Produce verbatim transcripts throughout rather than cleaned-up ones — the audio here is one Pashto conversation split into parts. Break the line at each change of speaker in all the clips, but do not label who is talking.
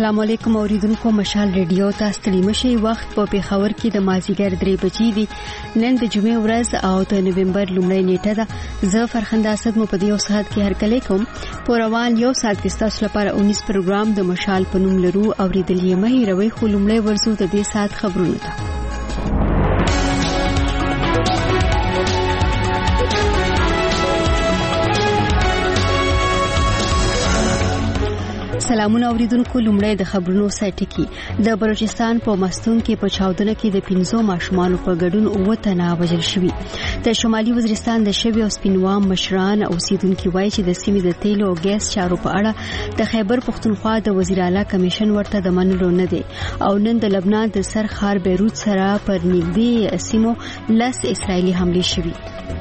السلام علیکم اوریدونکو مشال ریډیو تاسو ته مشي وخت په پیښور کې د مازیګر درې بجې دی نن د جمعې ورځ او د نوومبر لومړۍ نیټه ده زه فرخنده اسد مو په دې یو ساعت کې هرکلی کوم په روان یو ساعت کې تاسو لپاره اونیس پروګرام د مشال په نوم لرو اوریدل یې مې روي خو لومړی ورزو د دې ساعت خبرونه ده. سلامونه اوریدونکو لومړی د خبرونو سایټ کې د بلوچستان په مستون کې په چاودنه کې د پنځو ماشومان په ګډون اوه تنه وژل شوي. د شمالي وزیرستان د شوی او سپینوام مشران اوسیدونکو وایي چې د سیمې د تیلو او ګیس چارو په اړه د خیبر پختونخوا د وزیر اعلی کمیشن ورته د منلو نه دی او نن د لبنان د سرخار بیروت سره پر نږدې سیمو لس اسرایلی حمله شوي.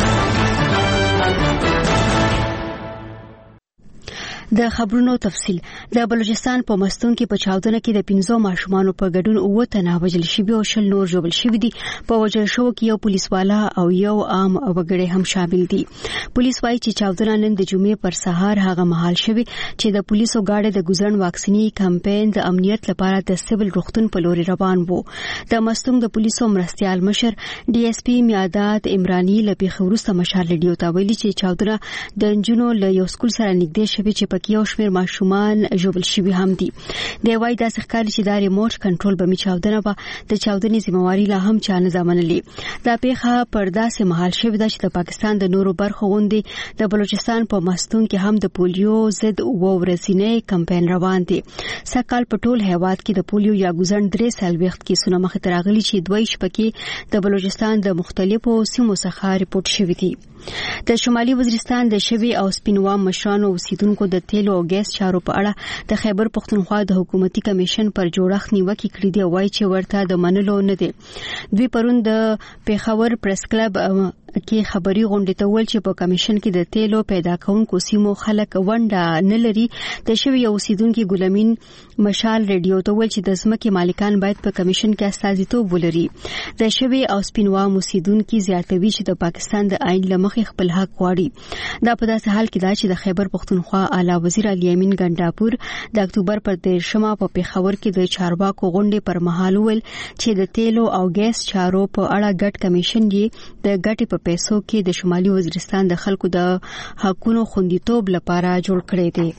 د خبرونو تفصیل د بلوچستان په مستون کې په چاودنه کې د پنځو ماشومان په ګډون اوه تنه وژل شوي او شل نور ژوبل شوي دي. په وژل شو کې یو پولیس والا او یو عام وګړی هم شامل دي. پولیس وايي چې چاودنه نن د جمعې پر سهار هغه مهال شوي چې د پولیسو گاډي د ګزن واکسینی کمپاین د امنیت لپاره د سیول روغتون په لوري روان وو. د مستون د پولیسو مرستيال مشر ډي اس پی میادات عمراني لپاره خورسته مشال ریډیو ته ویلي چې چاودنه د انجونو له یو سکول سره نږدې شوي چې یو شمیر ماشومان ژوبل شوي هم دي. د وای د ښکاري چې د ریموټ کنټرول به می چاودنه به د چاودنې ذمہواری لا هم چانه ځمنلي. دا پیښه پردا سه محل شوی د چې د پاکستان د نورو برخو غونډې د بلوچستان په مستون کې هم د پولیو ضد او ورسینې کمپاین روان دي. سکهال په ټول هیواد کې د پولیو یا ګزن درې سال وخت کې سونه مخ ته راغلي چې دوی شپږ د بلوچستان د مختلفو سیمو څخه ریپورت شوی دي. د شمالي وزیرستان د شوی او سپینوام مشرانو اوسیدونکو د تیلو او ګیس چارو په اړه د خیبر پختونخوا د حکومتي کمیشن پر جوړښت نیوکه کړې دی وایي چې ورته د منلو نه دی. دوی پرون د پیښور پریس کلب کې خبري غونډه ته ول چې په کمیشن کې د تیلو پیدا کونکو سیمو خلک ونډه نه لري. د شوی اوسیدونکو ګلمین مشال ریډیو ته ول چې د ځمکې مالکان باید په کمیشن کې استازیتوب ولري. د شوی او سپینوام اوسیدونکو زیاتوي چې د پاکستان د آئین لمخې خپل حق غواړي. دا په داسې حال کې دا چې د خیبر پختونخوا اعلی وزیر علي امین ګنداپور د اکتوبر پر دیرشمه په پیښور کې د چارواکو غونډې پر مهال ول چې د تیلو او ګیس چارو په اړه ګډ کمیشن یې د ګټې په پیسو کې د شمالي وزیرستان د خلکو د حقونو خوندیتوب لپاره جوړ کړی دی.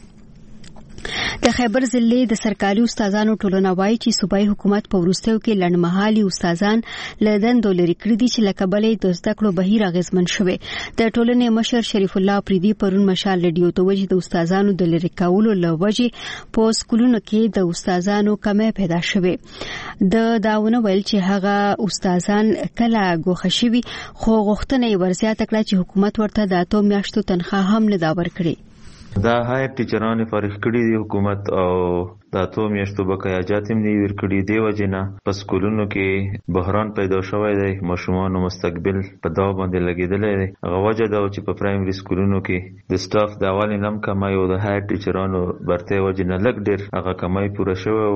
د خیبر ضلع د سرکاري استادانو ټولنه وایي چې صوبایي حکومت په وروستیو کې لړمحالي استادان له دندو لرې کړي دي چې له کبله د زده کړو بهیر اغیزمن شوی. د ټولنې مشر شریف الله پریدي پرون مشال ریډیو ته وایي د استادانو د لری کولو لوجې په سکولونو کې د استادانو کمه پیدا شوه. د داونه ویل چې هغه استادان کله غوښه شوي خو غوښتنه ورزيات کړه چې حکومت ورته د اتو میاشتو تنخواه هم نه دا ورکړي.
دا هایر ټیچرانو فارغ کړي دي حکومت او د اتو میاشتو بقایاجات هم نه ورکړي دی وجنه په سکولونو کې بحران پیدا شوی دی. ماشومان مستقبل په دا باندې لګیدل دي. هغه وجه دا چې په پرایمري سکولونو کې د سټاف د اول نم کمای او د هایر ټیچرانو برته وجنه لګ ډیر هغه کمای پوره شوی.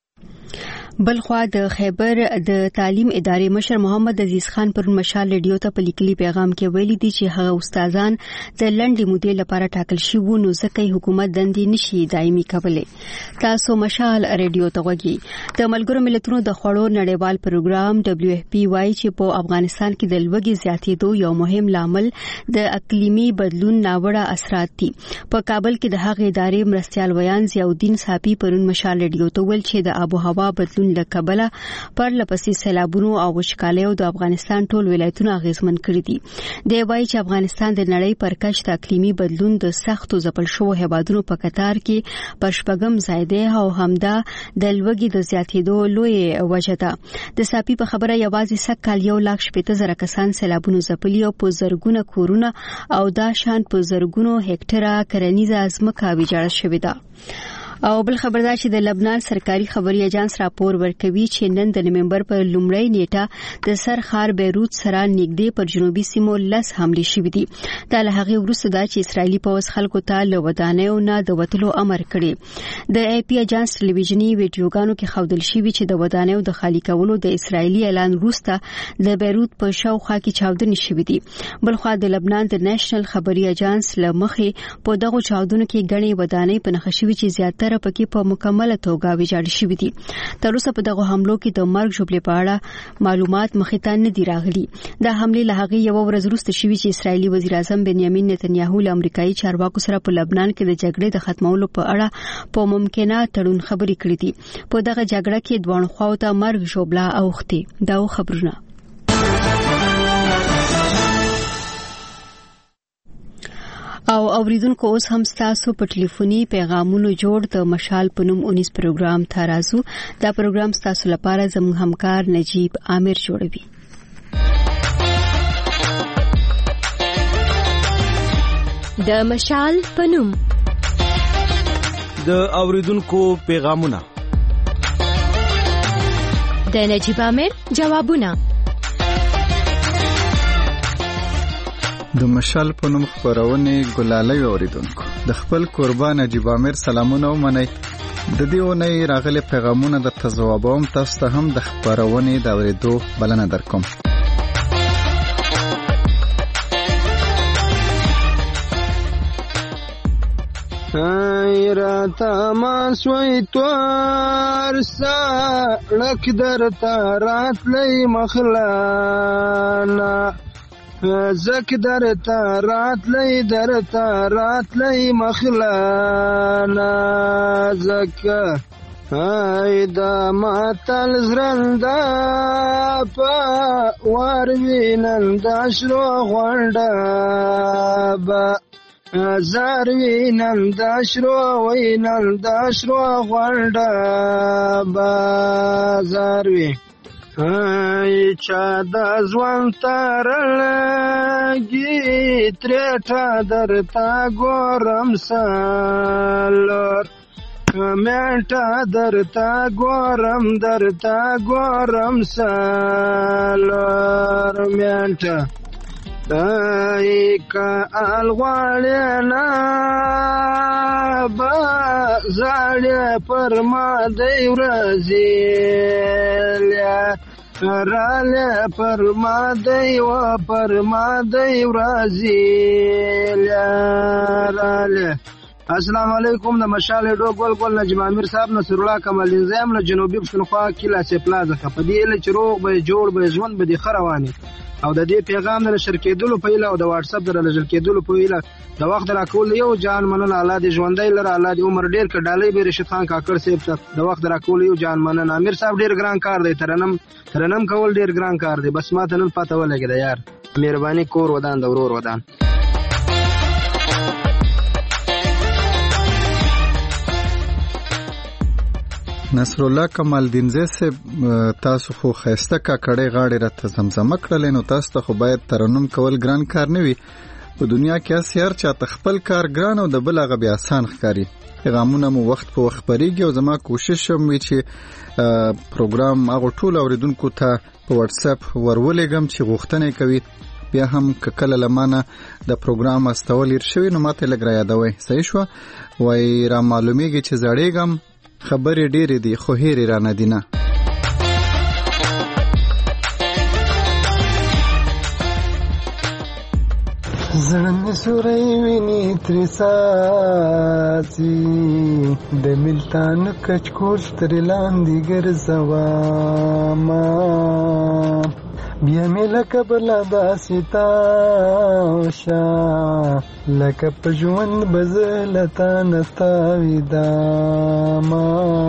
بلخوا د خیبر د تعلیم ادارې مشر محمد عزیز خان پر مشال ریډیو ته په لیکلي پیغام کې ویلي دي چې هغه استادان د لنډې مودې لپاره ټاکل شوي وو نو ځکه حکومت دندې نشي دایمي کولای. تاسو مشال ریډیو ته وګورئ. د ملګرو ملتونو د خوړو نړیوال پروګرام دبليو اف پی وايي چې په افغانستان کې د لوږې زیاتېدو یو مهم لامل د اقلیمي بدلون ناوړه اثرات دي. په کابل کې د هغې ادارې مرستيال ویان ضیاءالدین صافي پرون مشال ریډیو ته ول چې د آب او هوا بدلون له کبله پر لپسې سیلابونو او وچکالیو د افغانستان ټول ولایتونه اغیزمن کړي دي. دی وایي چې افغانستان د نړۍ پر کچ د اقلیمي بدلون د سختو ځپل شوو هیوادونو په قطار کې پر شپږم ځای دی او همدا د لوږې د زیاتېدو لوی وجه ده. د صافي په خبره یوازې سکهال یو لاک شپږ زره کسان سیلابونو ځپلي او په زرګونه کورونه او دا شان په زرګونو هکټره کرنیزه ځمکه ویجاړه شوې ده. او بل خبردار چې د لبنان سرکاري خبري اژانس راپور ورکوي چې نن د نوومبر په لومړۍ نیټه د سرخار بیروت سره نږدې پر جنوبي سیمو لس حمله شوې دي. دا له هغه وروسته دا چې اسرایلی پوځ خلکو ته له ودانیو نه د وټلو امر کړی. د ای پی اژانس ټلویزیونی ویډیوګانو کې ښودل شوی چې د ودانیو د خالی کولو د اسرایلی اعلان وروسته د بیروت په شاوخوا کې چاودنې شوې دي. بلخوا د لبنان د نېشنل خبري اژانس له مخې په دغه چاودنو کې غني ودانۍ په نښه شوې چې زیاتره زیاتره پکې په مکمله توګه ویجاړ شوي دي. تر اوسه په دغه حملو کې د مرګ ژوبلې په اړه معلومات مخې ته نه دي راغلي. دا حمله له هغه یو ورځ وروسته شوې چې اسرایلی وزیر اعظم بنیامین نتنیاهو له امریکایي چارواکو سره په لبنان کې د جګړې د ختمولو په اړه په ممکنه تړون خبرې کړې دي. په دغه جګړه کې دوه خواو ته مرګ ژوبله اوختي. دا خبرونه او اوریدونکو اوس هم تاسو په ټلیفوني پیغامونو جوړ د مشال په نوم اونیس پروګرام ته راځو. دا پروګرام تاسو لپاره زموږ همکار نجیب عامر جوړوي.
د مشال په نوم
د اوریدونکو پیغامونه
د نجیب عامر جوابونه
د مشال په نوم خبرونه ګلالۍ اوریدونکو د خپل قربان نجیب عامر سلامونه ومنئ. د دې ونې راغلي پیغامونه د تجوابوم تاسو ته هم د خبرونه د اوریدو بلنه درکوم.
راتا ما سوی توارسا لک در تارات لی مخلانا زک در تارات لی در تارات لی مخلانا زک ایدا ماتل زرندا پا واروینندا شرو غوندا با زاروی نندا شرو وی نندا شرو غوندا بازاروی ای چا دا زوان تارلگی تریٹا در تا گورم سالور میٹا در تا گورم در تا گورم سالور میٹا دایکا الغوالینا با زالی پر ما دی ورزیلیا رالی پر ما دی و پر ما دی ورزیلیا رالی. السلام علیکم. د مشال ډو ګل ګل نجم امیر صاحب نصر الله کمال انزام له جنوبي پښتونخوا کلا سي پلازا په دې له چروغ به جوړ به ژوند به دي خرواني او د دې پیغام د نشر کېدلو په اله او د واتس اپ د نشر کېدلو په اله د وخت راکول یو جان منن الله دې ژوندۍ لره الله دې عمر ډیر ک ډالۍ به رشید خان کاکړ صاحب د وخت راکول یو جان منن امیر صاحب ډیر ګران کار دی ترنم ترنم کول ډیر ګران کار دی بس ما ته نن پته ولګی دا یار مهرباني کور ودان د ورور ودان.
نصر الله کمال دینزه سے تاسو خو خسته کا کړي غاړي راته زمزمه کړل نو تاسو ته خو باید ترنم کول ګران کار نه وي. په دنیا کې اسيار چا تخپل کار ګران او د بل هغه بیا آسان ښکاری. پیغامونه مو وخت په وخت پریږي او زما کوشش هم وي چې پروګرام هغه ټول اوریدونکو ته په واتس اپ ورولېګم چې غوښتنه کوي. بیا هم کله لمانه د پروګرام استول شوی نو ماته لګرا یادوي. صحیح شو وای را معلومیږي چې زړېګم خبرې ډېرې دي خو هېرې را نه دي نه.
زړه مې سوری ویني ترې څاڅي د ملتان کچکول ترې لاندې ګرځومه بیا مې لکه بله داسې تاوشه لکه په ژوند به زه له تا نه تاویدمه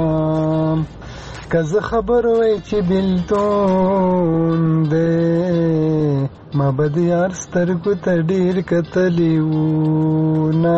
که زه خبر وای چې بېلتون دی ما به د یار سترګو ته ډېر کتلی وو نه.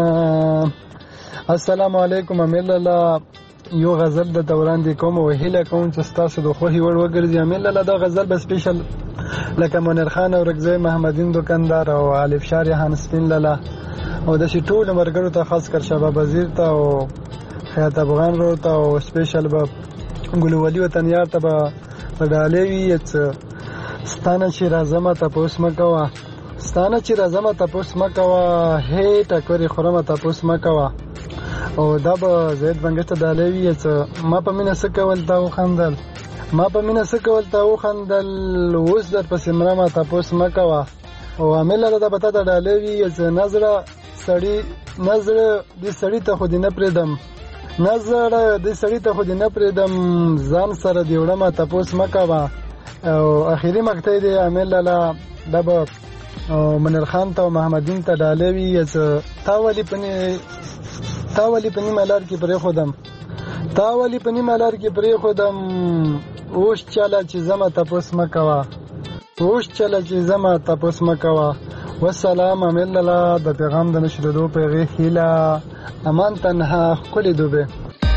السلام علیکم امیر لالا یو غزل د دوران دی کوم او هیله کوم چې ستاسو د خوښي وړ وګرځي. امیر لالا دا غزل به سپیشل لکه منیر خان او رګزی محمدین دکاندار او الف شار هانس بن لالا او د شي ټول مرګرو ته خاص کر شباب وزیر ته او حیات افغان رو ته او سپیشل به ګل ولی وطن یار ته به ډالېوي ستانه چې راځم تاسو مکوا ستانه چې راځم تاسو مکوا هې ټکوري خورم تاسو مکوا او دا به زید بنګشت ډالېوي چې ما په مینه سکول تا وخندل ما په مینه سکول تا وخندل اوس در پسې مرما تاسو مکوا او عامل دا پتا دا ډالېوي چې نظر سړی نظر دې سړی ته خو دې نه پردم نظر د سړی ته خو دې نه پرېږدم ځان سره دې وړمه تپوس مه کوه. او اخري مقطع دی عامل لاله دا به منیر خان ته او محمدین ته ډالۍ وي تا ولې په تا ولې په نیمه لار کې پرېښودم تا ولې په نیمه لار کې پرېښودم اوس چله چې ځمه تپوس مه کوه اوس چله چې ځمه تپوس مه کوه. والسلام عامل لاله د پیغام د نشرېدو په هغې هیله امان تنها ښکلې دوبې.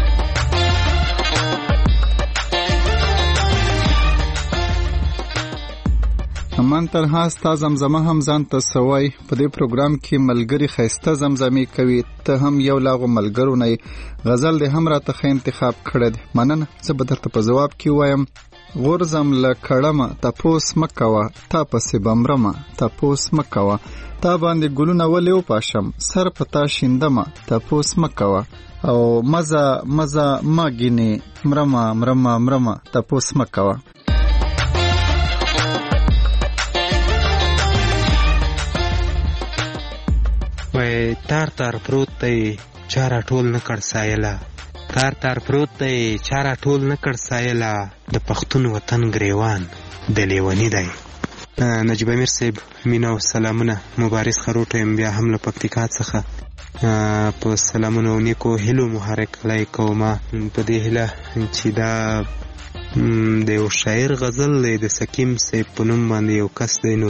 امان تنها ستا زمزمه هم ځان ته سوای. په دې پروګرام کې ملګری ښایسته زمزمې کوي. ته هم یو لاغو ملګرو نه غزل دې هم راته ښه انتخاب کړی دی. مننه. زه به درته په ځواب کې وایم غورځم له کړمه تپوس مه کوه تا پسې به مرمه تپوس مه کوه تا باندې ګلونه ولې وپاشم سر په تا شیندمه تپوس مه کوه او مزه مزه ما ګینې مرمه مرمه مرمه تپوس مه کوه.
وای تار تار پروت دی چاره ټول نه کړ سایله تار تار پروت دی چاره ټول نه کړ سایله د پښتون وطن گریوان د لیونی دی. نجیب امیر صاحب مینا او سلامونه. مبارز خروټ یم بیا هم له پکتیکا څخه په سلامونو نیکو هلو محرک لای کومه په دې هله چې دا د یو شاعر غزل د سکیم صاحب په نوم باندې یو کس دی نو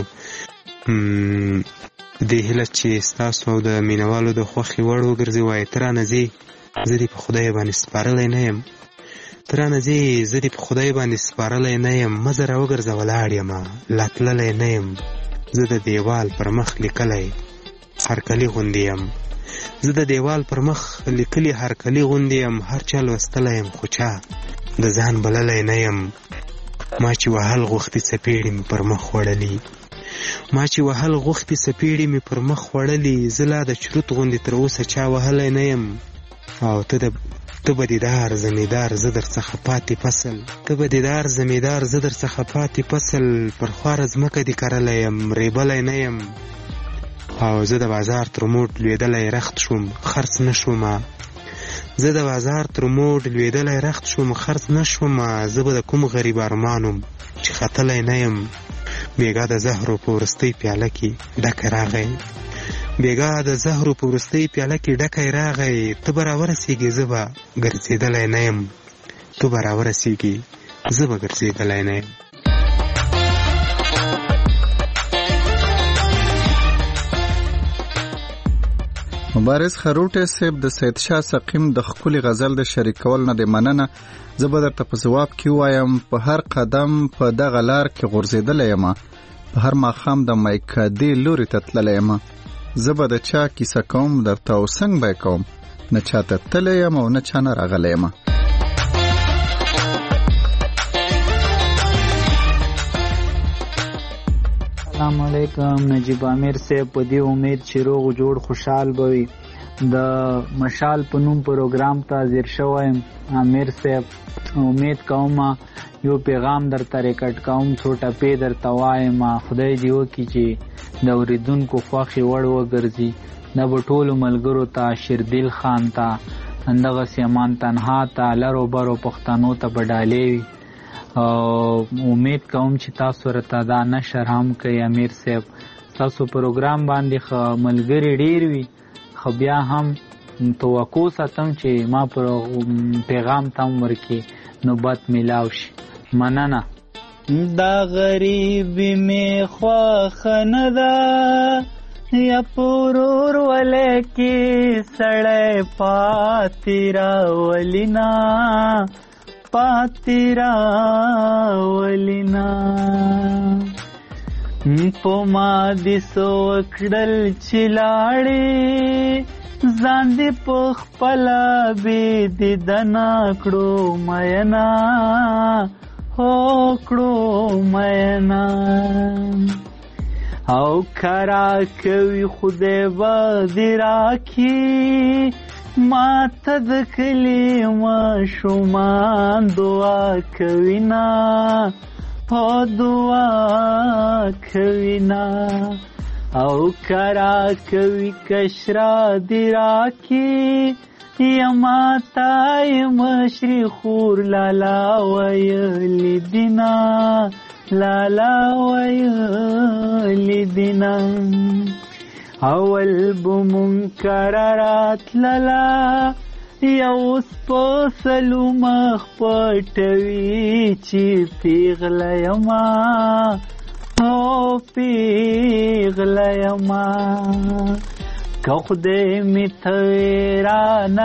دې هله چې ستاسو او د مینوالو د خوښې وړ وګرځي وایي ترانه ځي زه دې په خدای باندې سپارلی نه یم ترانه ځي زه دې په خدای باندې سپارلی نه یم مزه را وګرځه ولاړ یم لا تللی نه یم زه د دیوال پر مخ لیکلی هرکلي غوندې یم زه د دیوال پر مخ لیکلي هرکلي غوندې یم هر چا لوستلی یم خو چا د ځان بللی نه یم ما چې وهل غوښتي څپېړې مې پر مخ وړلي ما چې وهل غوښتي څپېړې مې پر مخ وړلي زه لا د چروت غوندې تر اوسه چا وهلی نه یم او ته د ته به دیدار زمیدار زه در څخه پاتې فصل ته به دیدار زمیدار زه در څخه پاتې فصل پر خواره ځمکه دې کرلی یم ریبلی نه یم او زه د بازار تر موټ لوېدلی رخت شوم خرڅ نه شومه زه د بازار تر موټ لوېدلی رخت شوم خرڅ نه شومه زه به د کوم غریب ارمانم چې ختلی نه یم بیګا د زهرو په وروستۍ پیاله کې ډکی راغی بیګا د زهرو په وروستۍ پیاله کې ډکی راغی ته به راورسېږې زه به ګرځېدلی نه یم ته به راورسېږې زه به ګرځېدلی نه یم.
مبارز خروټی صاحب د سید شاه سقیم د ښکلي غزل د شریکول نه د مننه. زه به درته په ځواب کې وایم په هر قدم په دغه لار کې غورځېدلی یم په هر ماښام د میکدې لوري ته تللی یم زه به د چا کیسه کوم درته او څنګ به یې کوم نه چا ته تللی یم او نه چا نه راغلی یم.
السلام علیکم نجیب امیر صاحب په دې امید چې روغ جوړ خوشحال به وي. د مشال په نوم پروګرام ته حاضر شوی امیر صاحب امید کوم یو پیغام درته ریکارډ کوم څو ټپې درته وایم خدای دې وکړي چې د اورېدونکو خوښې وړ وګرځي. دا به ټولو ملګرو ته شیردل خان ته همدغسې امان تنها ته لرو برو پښتنو ته به ډالۍ وي امید کوم چې تاسو ورته دا نشر هم کوي. امیر صاحب تاسو پروګرام باندې ښه ملګري ډېر وي خو بیا هم توقع ساتم چې ما پر پیغام تم ورکړي نوبت میلاو شي. مننه.
دا غریبی می خواخه نه ده یا پرور ولکې سړی پاتې راولینا پاتې راولینا په ما دې څه وکړل چې لاړې ځان دې په خپله بې دیدنه کړو مینا هو کړو مینا او کرا کوي خدای به دې راکړي ما ته د کلي ماشومان دعا کوي نه په دعا کوي نه او کرا کوي کشرا دې راکړي یما تای مشری خور لالا ویلی دینا لالا ویلی دینا اول بمنکرات لالا یوس پسلو مخ پټوي چې پیغله یما او پیغله یما که خدای می تیرا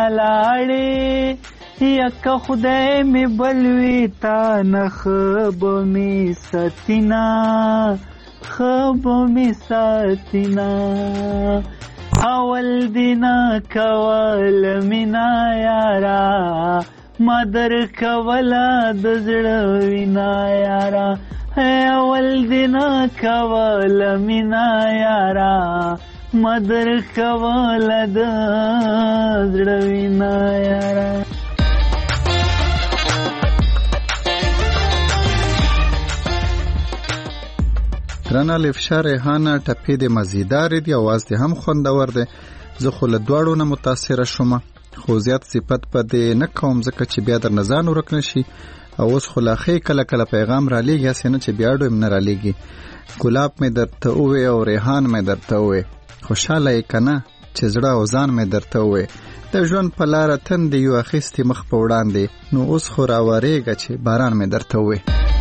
نلاړې یا که خدای می بلوي تا نه خب می ستینا خب می ستینا اول دینا کول مینا یارا مادر کولا د زړه وینا یارا اول دینا کول مینا یارا مادر کولا د زړه وینا یارا
رنا لفشا ریحانه ټپې د مزیدار دی اواز دی هم خوندور دی زه خو له دواړو نه متاثره شوم خو زیات صفت په دې نه کوم ځکه چې بیا در نزان ورک نشي او اوس خو لا خې کله کله پیغام را لېږي هسې نه چې بیا ډوم نه را لېږي ګلاب مې درته ووې او ریحان مې درته ووې خوشحاله یې که نه چې زړه او ځان مې درته ووې د ژوند په لاره تندې یو اخیستې مخ په وړاندې نو اوس خو راورېږه چې باران مې درته ووې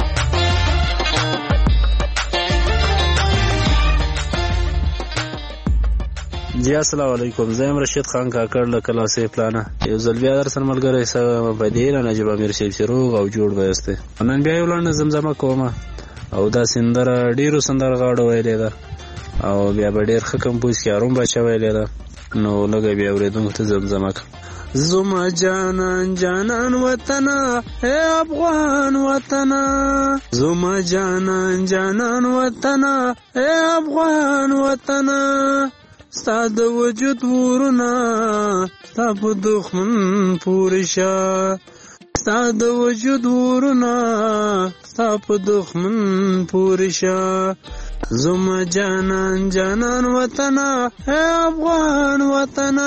جی السلام علیکم زه یم رشید خان کاکړ له کلاسې پلانه یو ځل بیا در سره ملګری سم په دې نه نجیب امیر صاحب چې روغ او جوړ وایسته نن بیا یو لنډه زمزمه کومه او دا سندره ډیرو سندرغاړو ویلې ده او بیا به ډیر ښه کمپوز کې اروم بچا ویلې ده نو لږه بیا اورېدونکو ته زمزمه کوم زما جانان جانان وطنا اے افغان وطنا زما جانان جانان وطنا اے افغان وطنا ستا د وجود ورونه ستا په دښمن پورې شه ستا د وجود ورونه ستا په دښمن پورې شه زما جانان جانان وطنا اے افغان وطنا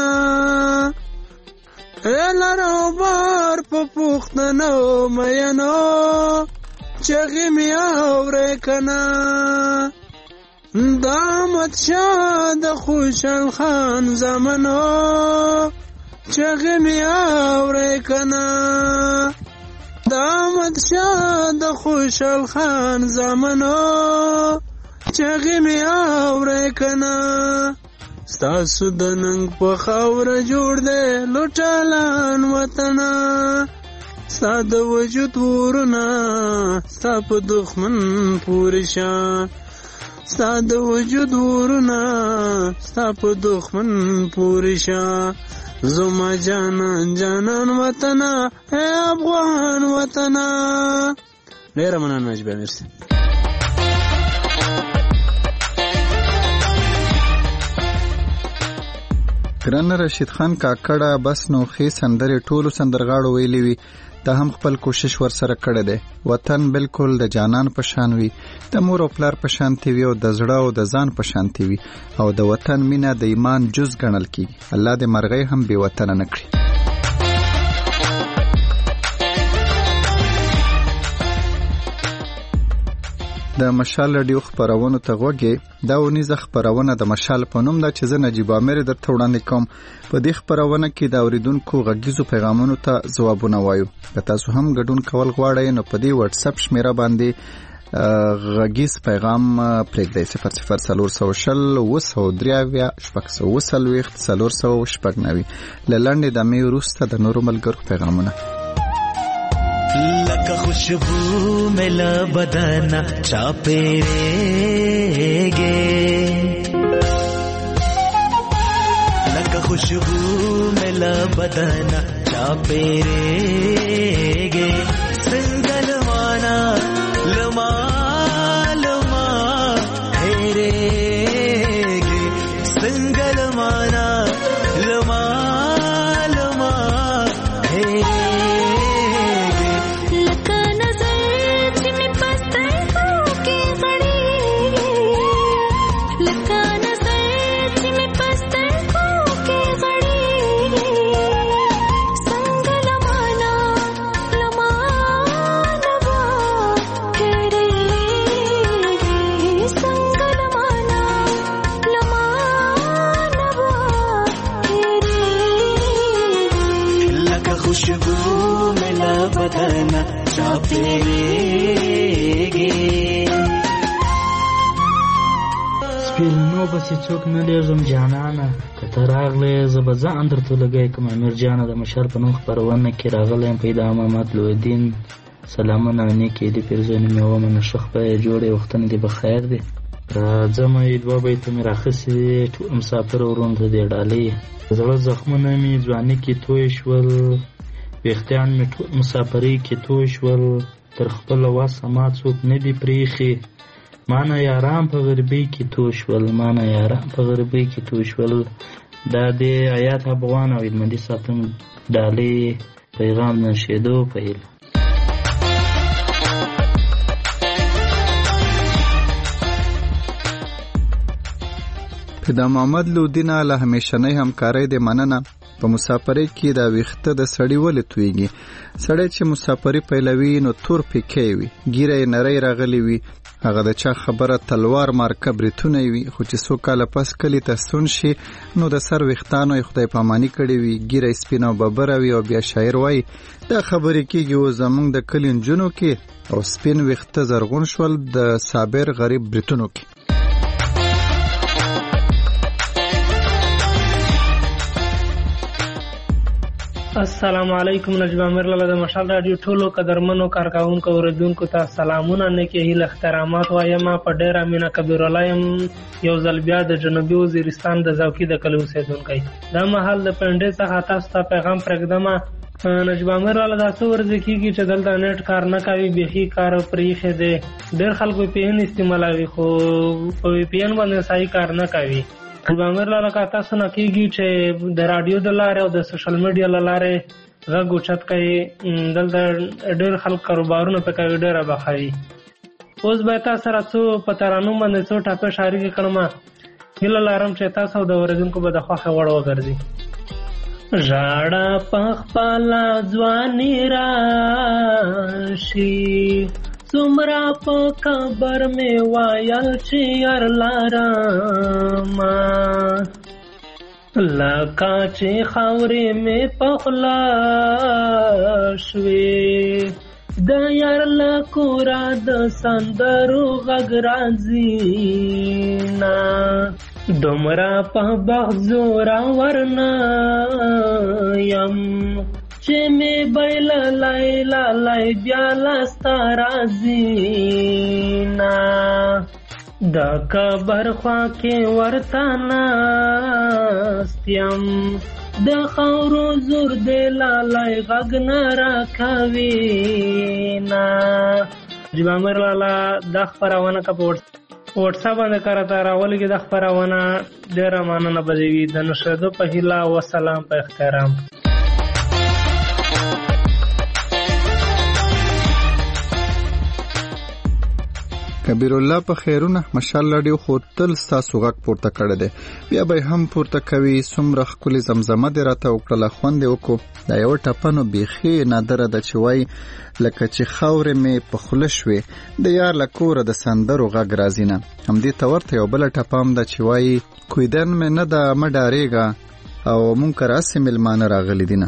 اے لرو بار په پوښتنو مینو چغې مې اورې کنه دا احمد شاه د خوشحال خان زمانو چغې مې اورې کنه دا احمد شاه د خوشحال خان زمانو چغې مې اورې کنه ستاسو د ننګ په خاوره جوړ دی لوټالان وطنه ستا د وجود ورونه ستا په دښمن پورې شه ستا د وجود ورونه ستا په دښمن پورې شه زما جانان جانان وطنه اے افغان وطنه ډېره مننه نجیب مرسي
ګران رشید خان کاکړه بس نو خې سندرې ټولو سندرغاړو ویلې وي ته هم خپل کوشش ورسره کړی دی وطن بالکل د جانان په شان وي د مور او پلار په شانتي وي او د زړه او د ځان په شانتي وي او د وطن مینه د ایمان جز ګڼل کیږي الله دې مرغۍ هم بې وطنه نه کړي د مشال رادیو خبرونو ته غوږی دا ونیزه خبرونه د مشال په نوم ده چې زه نجیب امیر درته وړاندې کوم په دې خبرونه کې د اوریدونکو غږیزو پیغامونو ته ځوابونه وایو که تاسو هم ګډون کول غواړئ نو په دې واتس اپ شمیره باندې غږیز پیغام پرېږدئ صفر صفر څلور سوه شل اوه سوه درې اویا شپږ سوه اوه څلوېښت څلور سوه شپږ نوي له لنډې دمې وروسته د نورو ملګرو پیغامونه
لکه خوشبو ملا بدنا چاپېږي لکه خوشبو ملا بدنا چاپېږي څنګه لمانا لما لما هېرېږي څنګه لمانا لما لما هېرېږي هېرېږي
سپېلنو پسې څوک نه لېږم جانانه که ته راغلی زه به ځان درته لګی کړم امیر جانه د مشال په نوم خپرونه کې راغلی یم پیدا محمد لویدین سلامونه نیکې دې پیرزونې مې ومنه ښه خدای جوړې وختونه دې بخیر دی راځمه دوه بیته مې راخیستې دي ټول مسافر ورونو ته دې ډالۍ زړه زخمونه مې ځواني کې توی شول ویښتان مې ټول مسافرۍ کې توی شول تر خپله وسه ما څوک نه دي پرېښي مانه یاران په غریبۍ کې توی شول مانه یاران په غریبۍ کې توی شول دا د آیات افغان او علمدي ساتم ډالۍ پیغام د نشېدو په هیله
پیدا محمد لودینه له همیشنۍ همکارۍ د مننه په مسافرۍ کې دا ویښته د سړی ولې تویږي سړی چې مسافرۍ پیلوي نو تور پیکی وي ګیره یې نری راغلی وي هغه د چا خبره تلوار مارکه بریتونه وي خو چې څو کاله پس کلي ته ستون شي نو د سر ویښتانو یې خدای پاماني کړې وي ګیره یې سپینه او ببره وي او بیا شاعر وایي دا خبرې کېږي اوس زموږ د کلي نجونو کې او سپین ویښته زرغون شول د صابر غریب بریتونو کې
السلام علیکم نجیب امیر لاله د مشال رادیو ټولو قدرمنو کارکوونکو اوریدونکو ته سلامونه نیکې هیله احترامات وایم په ډېره مینه کبیر الله یم یو ځل بیا د جنوبي وزیرستان د زوکي د کلي اوسېدونکی دا مهال د پنډې څخه تاسو ته پیغام پرېږدمه نجیب امیر لاله دا څه ورځې کېږي چې دلته نیټ کار نه کوي بیخي کار پرېښی دی ډېر خلکو وي پي این استعمالوي خو په وي پي این باندې صحیح کار نه کوي امیر لاله که تاسو نه کېږي چې د راډیو د لارې او د سوشل میډیا له لارې غږ اوچت کوي دلته ډېر خلک کاروبارونه پې کوي ډېره بخوي اوس به تا سره څو په ترانو باندې څو ټاپې شاعري کړم هیله لرم چې تاسو د اورېدونکو به د خوښې وړ وګرځي ژړه په خپله ځواني راشي څومره په قبر مې ویل چې یار لرم لکه چې خاورې مې په خوله شوې د یار له کوره د سندرو غږ راځي نه دومره په بخت زورور نه یم چې مې بایللی لالی بیا لاسته راځي نه د قبر خوا کې ورته ناست یم د خاورو زور دی لالی غږ نه راکوي نه نجیب امیر لاله دا خپرونه که په وټساپ باندې کار ته راولېږي دا خپرونه ډېره مننه به دې وي د نشرېدو په هیله وسلام په احترام
کبیر الله په خیرونه مشال رادیو خو تل ستاسو غږ پورته کړی دی بیا به هم پورته کوي څومره ښکلې زمزمه دې راته وکړله خوند یې وکړو دا یوه ټپه نو بیخي نادره ده چې وایي لکه چې خاورې مې په خوله شوې د یار له کوره د سندرو غږ راځي نه همدې ته ورته یو بله ټپه هم ده چې وایي کویدن مې نه ده مه ډارېږه او مونږ که راسې مېلمانه راغلي دي نه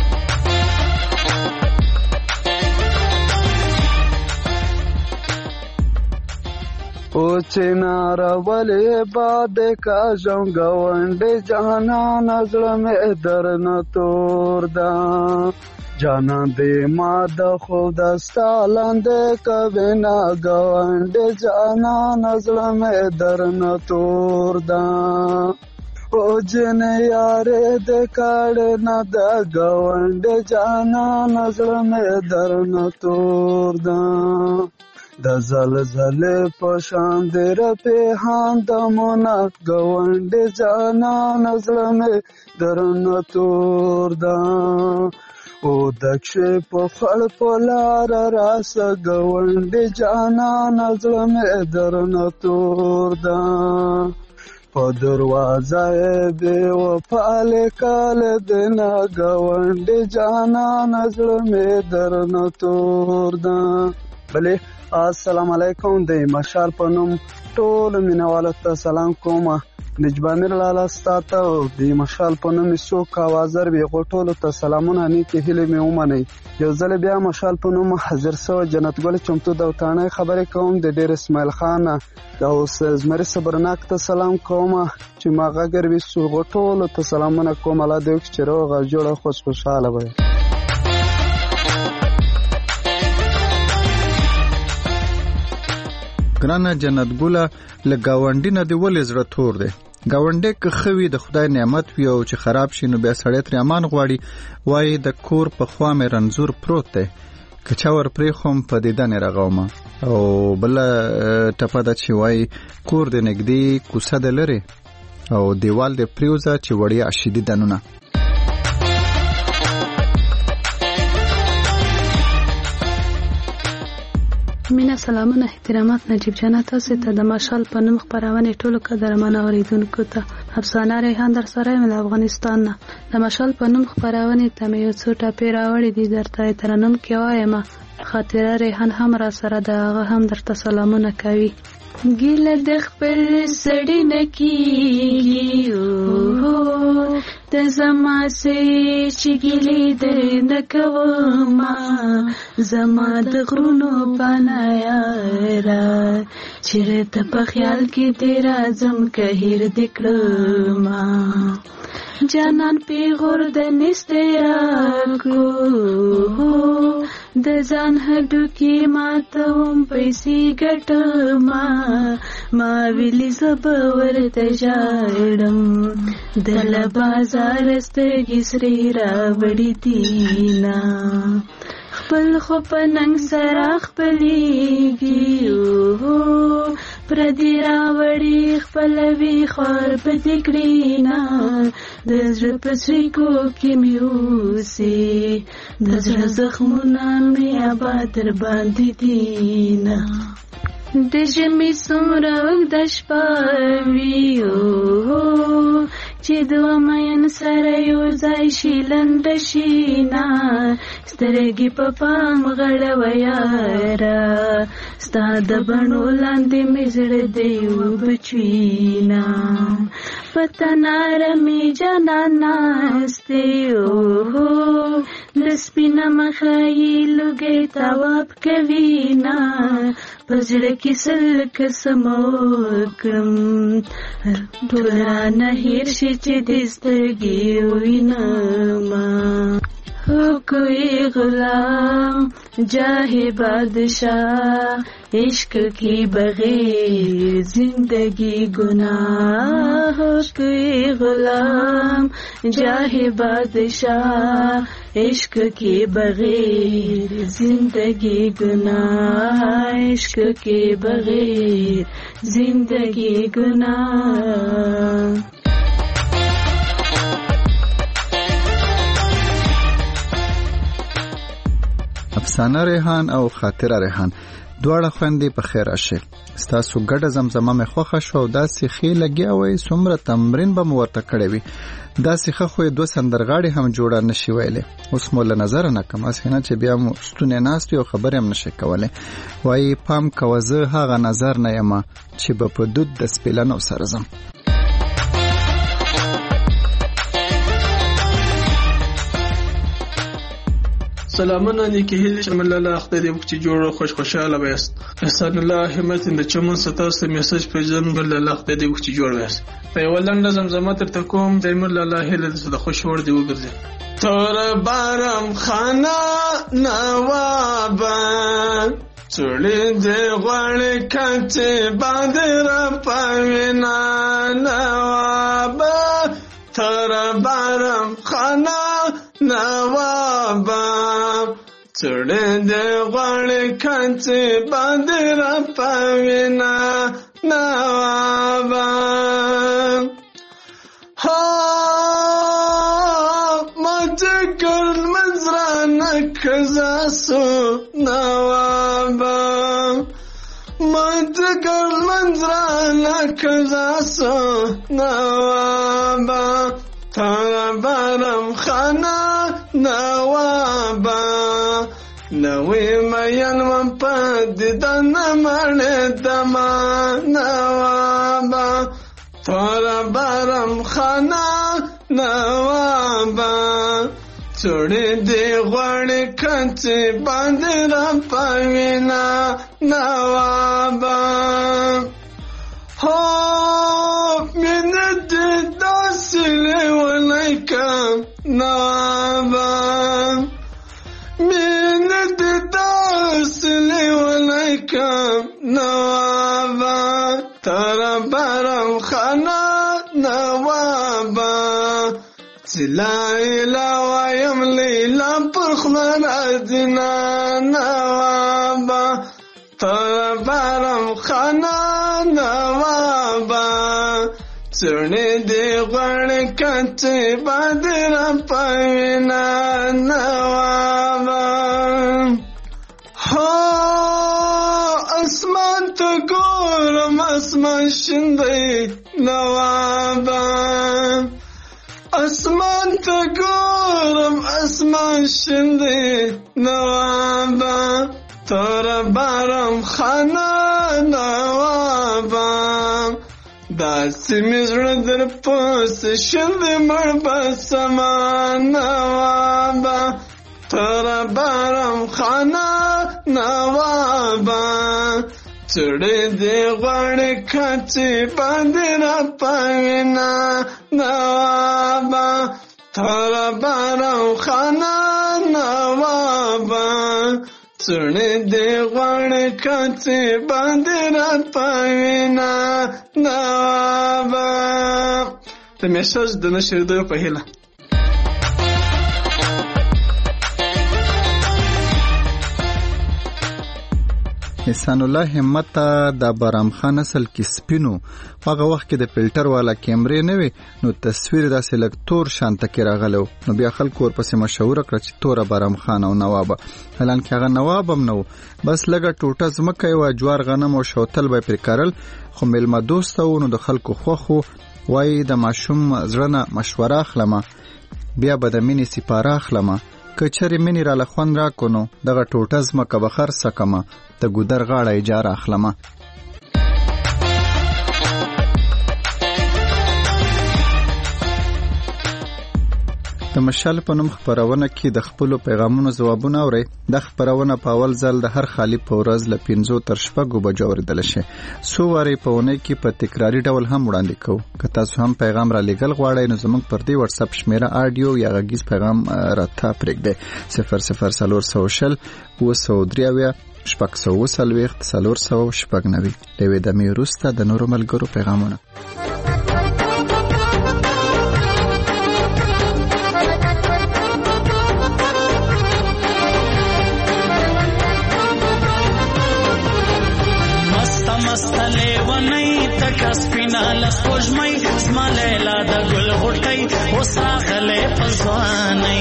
او چنارا ولی باد کا جنگوند جانا نظر میں درن تور دا جانا دے ماد خود سالند کبھی نا گوند جانا نظر میں درن تور دا او جن یارے دکاڑ نہ دا گوند جانا نظر میں درن تور دا د زلزل پشان در پیهان دمونا گوند جانا نظر میں درن تور دا او دکش پخل پلار راس گوند جانا نظر میں درن تور دا پا دروازه بی و پال کال دینا گوند جانا نظر میں درن تور دا بله السلام علیکم د مشال په نوم ټول مینوالو ته سلام کوم نجبامیر لالا ستا ته د مشال په نوم یې څوک اوازر وي هغو ټولو ته سلامونه نیکې هیلې مې ومنئ. یو ځل بیا مشال په نوم حاضر سوی جنت ګل چمتو د وطانۍ خبرې کوم د ډېر اسماعیل خان او زمري صبرناک ته سلام کوم چې ما غږر وي هغو ټولو ته سلامونه کوم. الله دې وکړي چې روغه جوړه خوش خوشحاله به
ګرانه جنت ګله له ګاونډي نه دې ولې زړه تور دی؟ ګاونډی که ښه وي د خدای نعمت وي او چې خراب شي نو بیا سړی ترې امان غواړي. وایي د کور په خوا مې رنځور پروت دی که چا ور پرېښوم په دیدن یې رغومه. او بله ټپه ده چې وایي کور دې نږدې کوڅه دې لرې او دیوال دې پرېوځه چې وړیا شي دیدنونه.
مینا سلامونه احترامات نجیب جانا تاسو ته د مشال په نوم خبرونه ټولو قدرمن اوریدونکو ته افسانه ریحان در سره یم د افغانستان نه. د مشال په نوم خبرونه ته مې یو څو ټاپې راوړې دي درته ترنم کې وایم. خاطره ریحان هم را سره ده هغه هم درته سلامونه کوي. ګیله د خپل سړی نه کېږي د زما سې چې ګیلې در نه کومه زما د غرونو پانا یاره چېرته په خیال کې دې راځم که هېر دې کړمه جانان پیغور د نسته راکړو د ځان هډوکي ماتوم پیسې ګټمه ما ویلي زه به ورته ژاړم دله بازار سترګې سرې راوړې دینه خپل خو په ننګ سره خپلېږي پردي راوړي خپلوي خوار په دې کړینه د زړه په څریکو کې مې اوسي د زړه زخمونه مې آباد در باندې دینه د ژمي څومره اوږده شپه وي چې دوه مین سره یو ځای شي لنډه شي نه سترګې په پام غړوه یاره ستا د بڼو لاندې مې زړه دی وبچوینه په تناره مې جانان ناستې د سپینه مخه یې لوګی تواب کوینه په زړه کې سل قسمه وکړم ټول رانه هېر شي چې دې سترګې ووینمه ہو کوئی غلام جاہے بادشاہ عشق کی بغیر زندگی گناہ ہو کوئی غلام جاہے بادشاہ عشق کی بغیر زندگی گناہ عشق کے بغیر زندگی گناہ.
افسانه ریحان او خاطره ریحان دواړه خوندې په خیر راشي. ستاسو ګډه زمزمه مې خوښه شو او داسې ښې لګیا وای څومره تمرین به مو ورته کړی وي. داسې ښه خو یې دوه سندرغاړي هم جوړه نشي ویلی. اوس مو له نظره نه کم هسې نه چې بیا مو ستونی ناست وي او خبرې هم نشي کولی. وایي پام کوه زه هغه نظر نه یم چې به په دود د سپېلنو سره ځم.
سلامونه نیکی هیلې شمل الله خدای دې وکړي جوړ خوش خوشاله وایست. احسان الله همت د چمن ستاسو میسج په ځن بل الله خدای دې وکړي جوړ وایست. په یو لنډه زمزمه تر کوم دایمه الله هیله د خوش ور دی وګرځي. تور بارم خانه نوابا چړې دې غړې کچې باندې را پوینا نوابا تور بارم خانه نوابا چړې دې غړې کچې باندې را پوینا نوابا ها مجګر مزرانه کزاسو نوابا مجګر مزرانه کزاسو نوابا تابرم خانه نوابا نوی مین من پد دن من دما نوابا تابرم خانا نوابا چوڑی دی غوڑی کنچی باندی را پاوینا نوابا ہو من دی داسلی ولیکم نوابا من دی داسلی ولیکم نوابا تارا برم خانا نوابا لا إله يملي پرخمن ادنا نوابا طربارم خانا نوابا چونی دی غوڑ کنچی بادرم پاوینا نوابا ہو اسمان تو گورم اسمان شندی نوابا اسمان تا گورم اسمان شنده نوابا تارا بارم خانا نوابا داسی میزر در پوست شنده مربا سمان نوابا تارا بارم خانا نوابا چڑی دی غوڑی کچی باندی را پاوینا نوابا تارا بارم خانا نوابا چڑی دی غوڑی کچی باندی را پاوینا نوابا د میسج د نشر د په هیله
احسان الله همت د بارام خان اصل کې سپینو هغه وخت کې د فلټر والا کیمرې نه وي نو تصویر داسې لږ تور شانته کې راغلو نو بیا خلکو ورپسې مشهور کړ چې تور بارام خان او نواب هلان کې هغه نواب هم نو بس لږه ټوټه ځمکه او جوار غنم او شوتل به پر کارل خو ملما دوست او نو د خلکو خوخو وای د ماشوم زړه مشوره اخلمه بیا به د مینې سپاره اخلمه کچری منی را لخوان را کنو دغه ټوټه زمکه بخر سکمه د ګودر غاړه اجاره اخلمه د مشال په نوم خبرونه کې د خپل پیغامونو جوابونه اوري د خبرونه په اول ځل د هر خالی په ورځ ل پنځو تر شپږو بجو اوریدل شي سو واری په ونه کې په تکراری ډول هم وړاندې کوو که تاسو هم پیغام را لګل غواړئ نو زموږ پر دې واتس اپ شمیره آډیو یا غږیز پیغام راته پرېږدئ صفر صفر څلور سوه شل اوه سوه درې اویا شپږ سوه اوه څلوېښت څلور سوه شپږ نوي د یوې دمې وروسته د نورو ملګرو پیغامونه
لسپوږمۍ زما لیلا د ګل غوټۍ اوس راغلې په ځوانۍ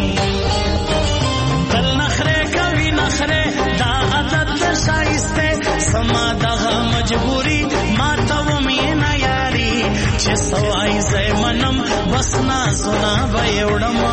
تل نخرې کوي نخرې دا عادت د ښایستې زما دغه مجبوري ما ته ومینه یاري چې څه وایي زه یې منم بس نازونه به یې وړمه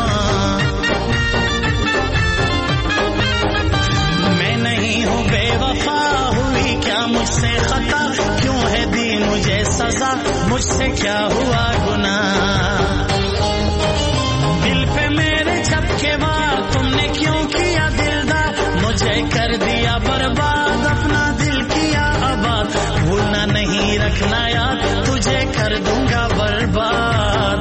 میں نہیں ہوں بے وفا ہوئی کیا مجھ سے خطا کیوں ہے دی مجھے سزا مجھ سے کیا ہوا گناہ دل پہ میرے چھپکے وار تم نے کیوں کیا دلدار مجھے کر دیا برباد اپنا دل کیا آباد بھولنا نہیں رکھنا یاد تجھے کر دوں گا برباد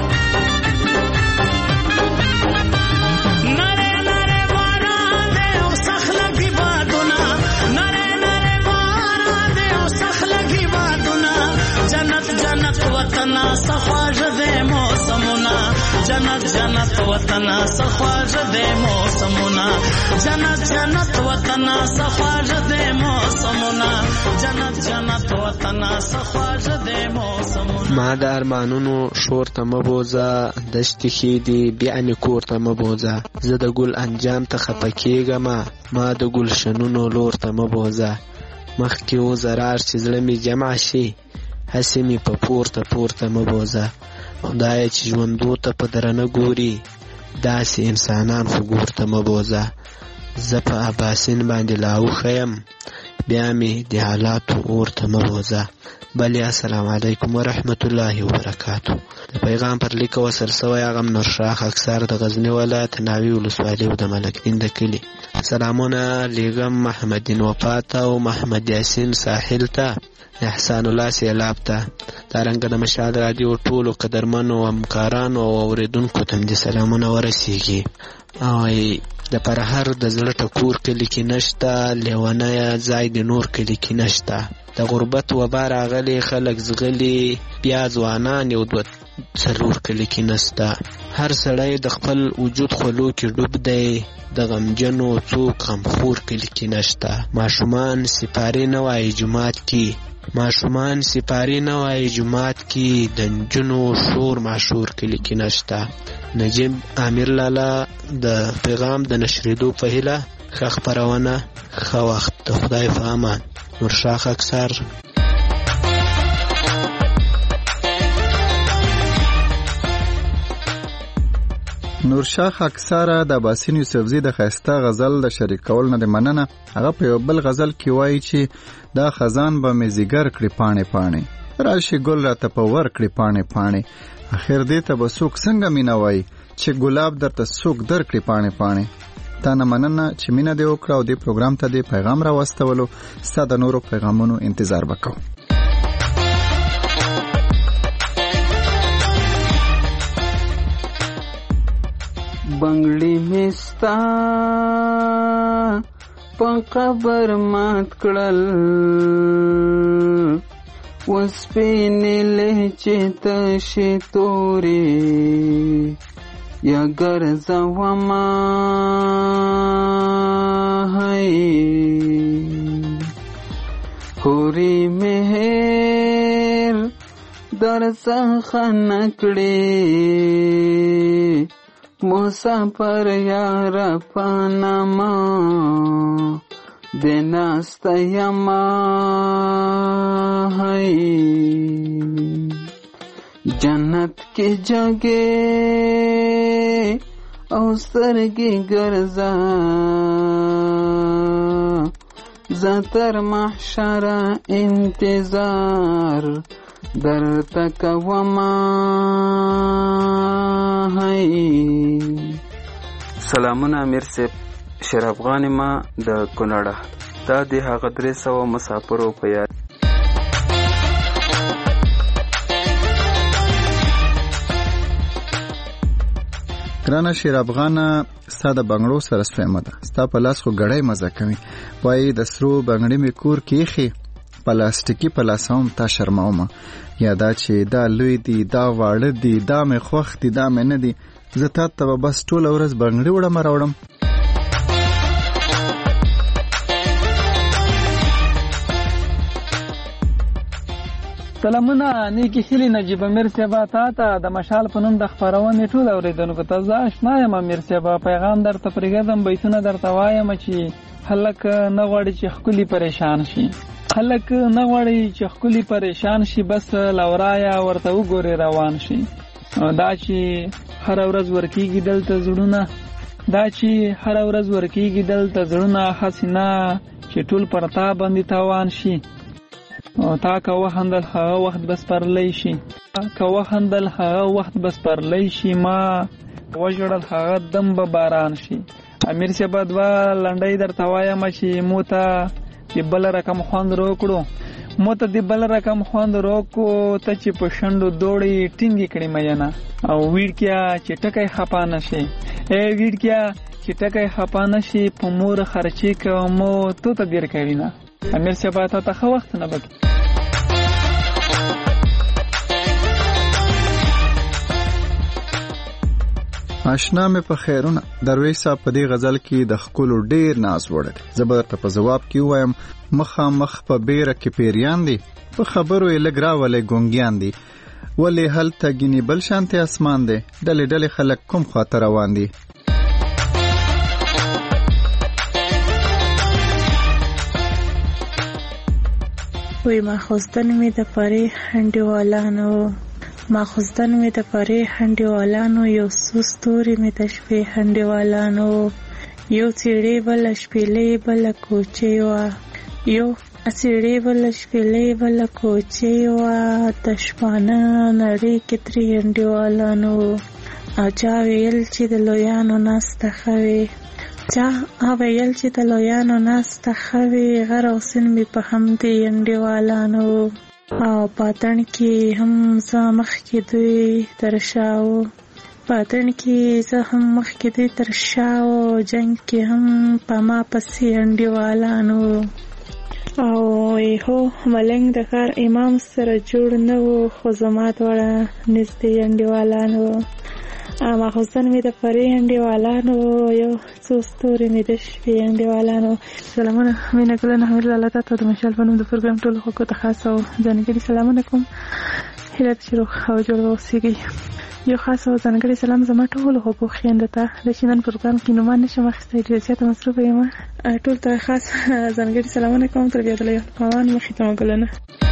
وطنا صفاج دے موسمنا جنت جنت وطنا صفاج دے موسمنا جنت جنت وطنا صفاج دے موسمنا جنت جنت وطنا صفاج دے موسمنا
ما د ارمانونو شور ته مبوزه دشتې ښې دي بیانې کور ته مبوزه زه د ګل انجام ته خفه کېږم ما د ګلشنونو لور ته مبوزه مخکې و زرار چې زړه مې جمع شي هسې مې په پورته پورته مبوزه خدایه چې ژوندو ته په درنه ګوري داسې انسانان خو ګور ته مبوزه زه په اباسین باندې لاوښه یم بیا مې د حالاتو اور ته مه بوځه. بلې السلام علیکم ورحمت الله وبرکاتو. د پیغام پر لیک وصل سوی هغه نورشاه اکثر د غزنی ولایت ناوی ولسوالۍ او د ملکدین د کلي. سلامونه لیږم محمدین وفات او محمد یاسین ساحل ته، احسان الله سیلاب ته، دارنګه د مشال رادیو ټولو قدرمنو همکارانو او اوریدونکو ته دې سلامونه ورسیږي. او د پرهر د زړه ټکور کلي کې نشته، لیونی ځای د نور کلي کې نشته. د غربت وبا راغلی خلک زغلي، بیا ځوانان یو دوه څلور کلي کې نسته. هر سړی د خپل وجود خولو کې ډوب دی، د غمجنو څوک غمخور کلي کې نشته. ماشومان سپارې نه وایي جومات کې، ماشومان سپارې نه وایي جومات کې، د نجونو شور ماشور کلي کې نشته. نجیب امیر لالا د پیغام د نشریدو په هیله ښه خپرونه، ښه وخت، د خدای په امان. نورشاه اکثر.
نورشاه اکثر د باسین یوسفزي د خسته غزل د شریکول نه د مننه. هغه په یو بل غزل کې وایي چې دا خزان به مې زیګر کړي پاڼې پاڼې، راشي ګل راته په ور کړي پاڼې پاڼې، اخر دې ته به څوک څنګه مینه وایي چې ګلاب درته څوک در کړي پاڼې پاڼې. تا نه مننه چې مینه دې وکړه او دې پروګرام ته دې پیغام را واستولو. ستا د نورو پیغامونو انتظار وکړو.
بنگړي مستا په قبر مات کړل، وسپینې لهجې تشې تورې یا ګرځوما هی خوري مهر در څخه نکړې، مسافر یار پانما دناستا یما هی جنت کی جگہ او سترگی گرزا زتر محشر انتظار در تک وما هی. سلامونه امیر صاحب، شیر افغان ما د کونړه. دا د هغه درې سوه مسافرو په یاد.
ګرانه شیر افغانه، ستا د بنګړو سره سویمه ده، ستا په لاس خو ګړی مزه کوي. وایي د سرو بنګړي مې کور کې ایښي، پلاستیکي په لاسوم تا شرمومه. یا دا چې دا لوی دي، دا واړه دي، دا مې خوښ دي، دا مې نه دي، زه تا ته به بس ټوله ورځ بنګړي وړم راوړم.
سلامونه نیکی هیلې نجیب امیر صاحبه، تا ته د مشال په نوم د خپرونې ټول اورېدونکو ته زه اشنا یم. امیر صاحبه پیغام درته پرېږدم، بیتونه درته وایم چې خلک نه غواړي چې ښکلي پریشان شي، خلک نه غواړي چې ښکلي پریشان شي، بس لورایه ورته وګورې روان شي. دا چې هره ورځ ورکیږي دلته زړونه، دا چې هره ورځ ورکیږي دلته زړونه، هسې نه چې ټول پر تا باندې تاوان شي. تا که وخندل هغه وخت بس پرلی شي، که وخندل هغه وخت بس پرلی شي، ما وژړل هغه دم به باران شي. امیر صاحب دوه لنډۍ درته وایم چې مو ته د بل رقم خوند روکړو، مو ته د بل رقم خوند روکو، ته چې په شنډو دوړې ټینګې کړې مینه، او ویډکیا چې ټکی خپا نه شي، ای ویډکیا چې ټکی خپا نه شي، په مور خرچې کومو تو ته ډېر کوي نه. امیر صاحب تا ته ښه وخت نه بکي.
آشنا مې په خیرونه، درویش صاحب په دې غزل کې د ښکلو ډېر ناز وړی دی. زه به درته په ځواب کې ووایم مخامخ په بیره کې پیریان دي، په خبرو یې لږ راولی ګونګیان دي، ولې هلته ګینې بل شانتې اسمان دی، ډلې ډلې خلک کوم خواته روان دي.
وی ماخوستن می د پری هنډیوالانو، ماخوستن می د پری هنډیوالانو، یو سستوري می د شپې هنډیوالانو، یو چیړې بل شپېلې بل کوچې وا، یو اسیړې بل شپېلې بل کوچې وا د شپانه نړۍ کې ترې انډیوالانو او چا ویل چې د لویانو ناسته ښه وي چا ویل چې د لویانو ناسته ښه وي غر او سین مې په همدې انډیوالانو او پاتن کې هم زه مخکې دوی تر شا وو پاتن کې زه هم مخکې دوی تر شا وو جنګ کې هم په ما پسې انډیوالانو او هو ملنګ د ښار امام سره جوړ نه و خو زما دواړه نږدې انډیوالانو ماخوستن مې د پرې انډیوالانو یو څو ستوري مې د شپې انډیوالانو. سلامونه مینه ګلنه حمید الله تاسو د مشال په نوم د پروګرام ټولو خلکو ته خاص او ځانګړي سلامونه کوم. هیله ده چې روغ او جوړ اوسئ. یو خاص او ځانګړي سلام زما ټولو خلکو خویندو ته د چې نن پروګرام کې نومان نشم اخیستی ډېر زیاته مصروفه یم. ټول ته خاص ځانګړي سلامونه کوم. تر بیا د لوی پاوان مخې ته ګلنه.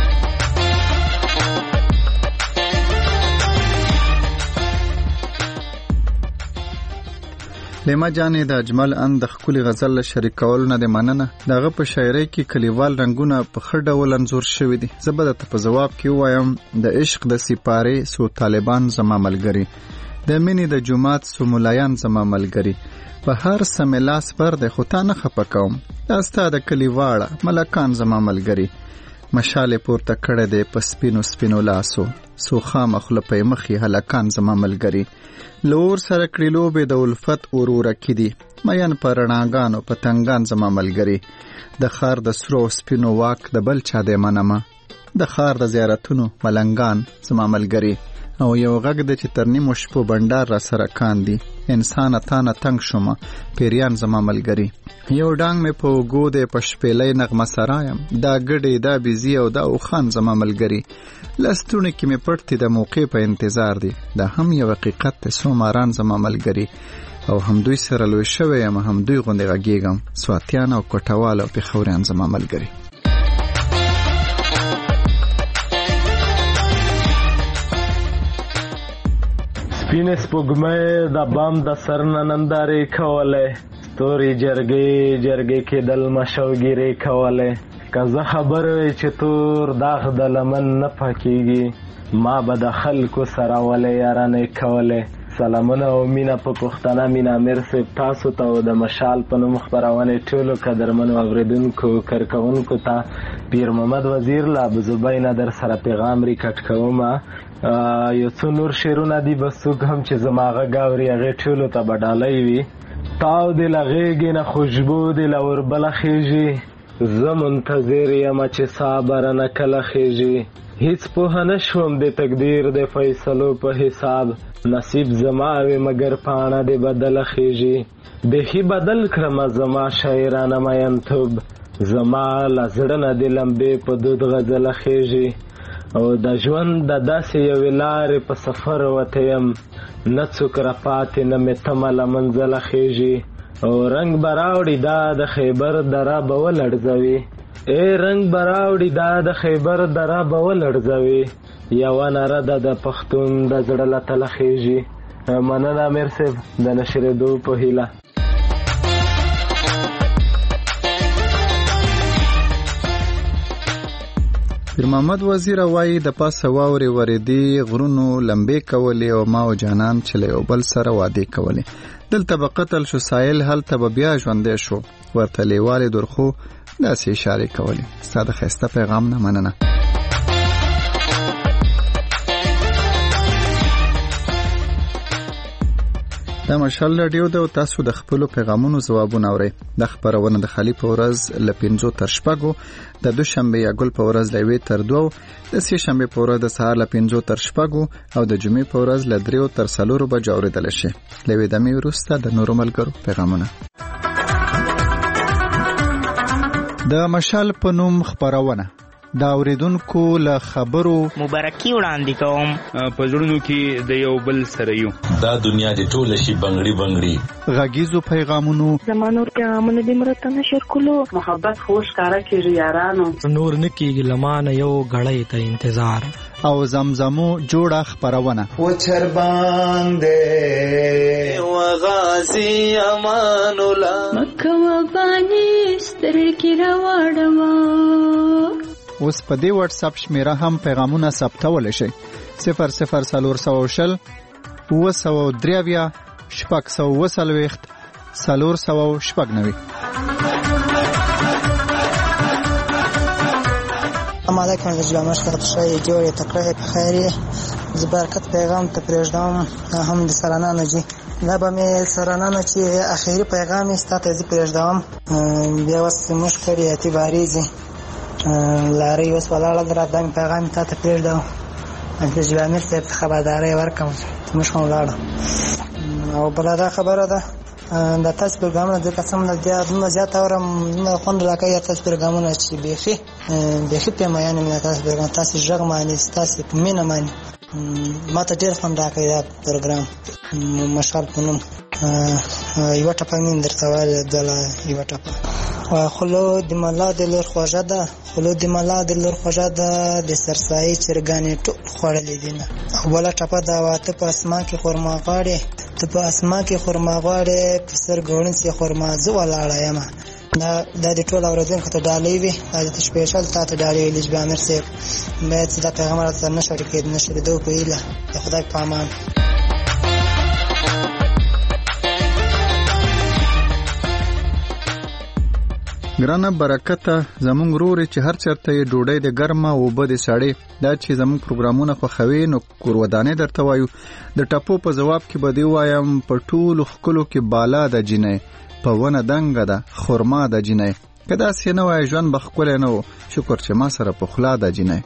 لیما جانې د اجمل ان د ښکلي غزل له شریکولو نه د مننه. دغه په شاعرۍ کې کلیوال رنګونه په ښه ډول انځور شوي دي. زه به درته په ځواب کې ووایم د عشق د سپارې سو طالبان زما ملګري، د مینې د جومات سو ملایان زما ملګري، په هر څه مې لاس بر دی خو تا نه خفه کوم، دا ستا د کلي واړه ملکان زما ملګري، مشالې پورته کړی دی په سپینو سپینو لاسو، سو خامه خوله په یې مخې هلکان زما ملګري، له اور سره کړي لوبې د الفت اورورکي دي، مین په رڼاګانو پتنګان زما ملګري، د ښار د سرو سپینو واک د بل چا دی منمه، د ښار د زیارتونو ملنګان زما ملګري، او یو غږ دی چې تر نیمو شپو بنډار را سره کاندي، انسانه تا نه تنګ شومه پیریان زما ملګري، یو ډانګ مې په اوږو دی په شپېلۍ نغمه سرایم، دا ګډې دا بیزي او دا اوخان زما ملګري، لستوڼي کې مې پټ دي د موقع په انتظار دي، دا هم یو حقیقت دی څو ماران زما ملګري، او همدوی سره لوی شوی یم همدوی غوندې غږېږم، سواتیان او کوټوال او پېښوریان زما ملګري.
سپینې سپوږمۍ د بام د سر نه نندارې کولې، ستوري جرګې جرګې کېدل مشوګیرې کولې، که زه خبر وی چې تور داغ د لمن نه پاکېږي، ما به د خلکو سره ولې یارانې کولې. سلامونه او مینه په پښتانه مینه امیر صاحب تاسو ته او د مشال په نوم خپرونې ټولو قدرمنو اورېدونکو کارکوونکو ته پیر محمد وزیر له ابوزبۍ نه در سره پیغام ریکارډ کومه. یو څو نور شعرونه دي بس څوک هم چې زما غږ اوري هغې ټولو ته به ډالۍ وي. تاو دې له غېږې نه خوشبو دې له وربله خېږي، زه منتظر یمه چې سا به رانه کله خېږي، هیڅ پوهه نه شوم د تقدیر د فیصلو په حساب، نصیب زما وي مګر پاڼه دې بدله خېږي، بیخي بدل کړمه زما شاعرانه مینتوب، زما له زړه نه دې لمبې په دود غزله خېږي، او د ژوند د داسې یوې لارې په سفر وته یم، نه څوک راپاتې نه مې تمه له منزله خېږي، او رنګ به راوړي دا د خیبر دره به ولړزوي، ای رنګ به راوړي دا د خیبر دره به ولړزوي، یوه نره ده د پښتون د زړه له تله خېږي. مننه امیر صاحب د نشرېدو په هیله.
پیر محمد وزیر وایي د پاسه واورې ورېدې غرونو لمبې کولې او ما او جانان چې له یو بل سره وعدې کولې، دلته به قتل شو سایل هلته به بیا ژوندی شو، ورته لیوالې درخو داسې اشارې کولې. ستا د ښایسته پیغام نه مننه. دا مشال راډیو ده او تاسو د خپلو پیغامونو ځوابونه اورئ. دا خپرونه د خالي په ورځ له پنځو تر شپږو، د دوشنبې یا ګل په ورځ له یوې تر دوو، د سې شنبې په ورځ د سهار له پنځو تر شپږو او د جمعې په ورځ له دریو تر څلورو بجو اورېدلی شي. له یوې دمې وروسته د نورو ملګرو پیغامونه. د مشال په نوم خپرونه دا اوریدونکو له خبرو
مبارکي وړاندې کوم.
په زړونو کې د یو بل سره یو، دا دنیا دې ټوله شي بنګړي بنګړي.
غږیزو پیغامونو
زمانور پیغامونه دې مرته نشر کولو، محبت خوش کارا کېږي یارانو،
نور نه کېږي لمانه یو غړی ته انتظار،
او زمزمو جوړه خپرونه
و چر باندې و غازی امان الله مکه و بانی سترګې راوړم
اوس په دې واتس اپ شمیره هم پیغامونه ثبتولی شئ. صفر صفر څلور سوه شل اوه سوه درې اویا شپږ سوه اوه څلوېښت څلور سوه شپږ نوي.
السلام علیکم نجیب امیر صاحب، ښه یې جوړ یې تکړه یې په خیر یې. زه برکت پیغام ته پرېږدم هم د سرانانو جي دا به مې سرانانو چې اخري پیغام یې ستا ته زه پرېږدم. بیا اوس موږ کړي اعتباریزي لارۍ اوس ولاړه ده، دا مې پیغام تا ته پرېږدم. نجیب امیر صاحب ته خبرداری ورکړم چې موږ هم ولاړو. او بله دا خبره ده دا تاسو پروګرامونه د قسم نه دومره زیات اورم، دومره خوند راکوي تاسو پروګرامونه چې بیخي بیخي پې مینه مینه تاسو پروګرام تاسو غږ معنی تاسو مینه معنی ما ته ډېر خوند راکوي دا پروګرام. مشال په نوم یوه ټپه مې درته ویلې دله یوه ټپه خلو د ملا د لور خوږه ده، خلو د ملا د لور خوږه ده، د سرسایي چرګانې ټول خوړلې دینه. او بله ټپه ده واته په اسمان کې خرما غواړې، ته په اسمان کې خرما غواړې، په سترګو ړوند خرما زه ولاړه یمه. دا دا د ټول اورېدونکو ته ډالۍ وي، دا د سپیشل تا ته ډالۍ وي. نجیب امیر صاحب باید چې دا پیغام راته سره نه شریکېد نه شریدو په هیله د خدای په امان.
ګرانه برکته زمونږ رورې چې هر چرته یې ډوډۍ د ګرمه اوبه د سړې دا چې زمونږ پروګرامونه خوښوي نو کورودانې درته وایو. د ټپو په ځواب کې به دې وایم په ټولو ښکلو کې بالا د جینۍ، په ونه دنګه ده خرما د جینۍ. که داسې نه وای ژوند به ښکلی نه و، شکر چې ما سره پخلا د جینۍ.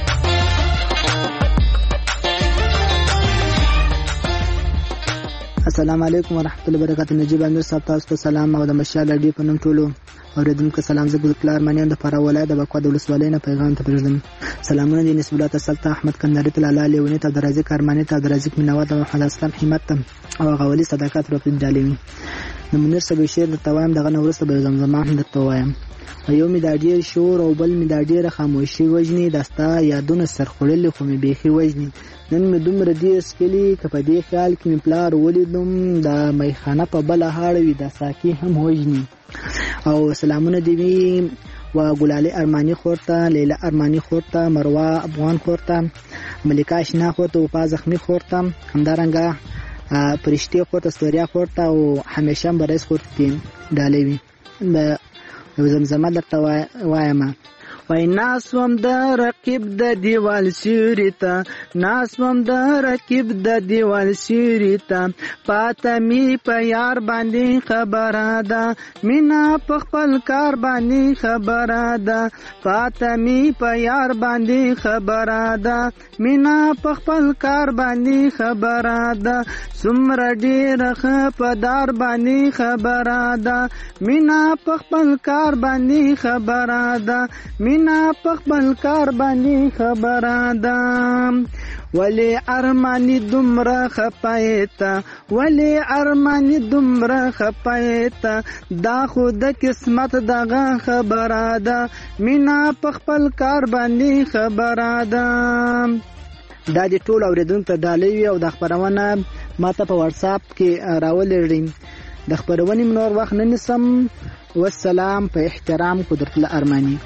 السلام علیکم ورحمت الله وبرکاته. نجیب امیر صاحب تاسو ته سلام او د مشال اډي په نوم ټولو اوریدونکو سلام. زه ګلپلار مانیان د فراه ولایت د بکوا د ولسوالۍ نه پیغام ته پرېږدم. سلامونه دي نسب الله تسلط احمد کندهاري ته لاله لیونی ته عبدالرزاق ارماني ته عبدالرزاق میناوال ته محمد اسلام همت ته او غولي صداقت رفیق جالوي. د منیر صاحب شعر درته وایم، دغه نه وروسته به زمزمه هم درته وایم. یو مې دا ډېر شور او بل مې دا ډېره خاموشي وژني، دا ستا یادونه سرخوړلي خو مې بیخي وژني. نن مې دومره دې سکلي که په دې خیال کې مې پلار ولیدم، دا میخانه په بله هاړه وي دا ساقي هم وژني. او سلامونه دې وي و ګلالي ارماني خور ته، لیلا ارماني خور ته، مروه افغان خور ته، ملکه اشنا خور ته، وفا زخمي خور ته، همدارنګه پرشتي خور ته، ستوریا خور ته او همیشه برس خور ته ډالۍ وي. زمزمه درته وایمه وای ناسوم د رقیب د دیوال سیوري ته، ناسوم د رقیب د دیوال سیوري ته، پاته می په یار باندې خبره ده، مینا په خپل کار باندې خبره ده، پاته می په یار باندې خبره ده، مینا په خپل کار باندې خبره ده، څومره ډېره ښه په دار باندې خبره ده، مینا په خپل کار باندې خبره ده، مینا په خپل کار باندې خبره ده. ولی ارمانی دومره خپایتا، ولی ارمانی دومره خپایتا، دا خو د قسمت دغه خبره ده، مینا په خپل کار باندې خبره ده. دا د ټول اوریدونکو ته ډالۍ وي او د خبرونه ما ته په واتس اپ کې راولېږئ. د خبرونې نور وخت نه نیسم. والسلام په احترام قدرت الله ارماني.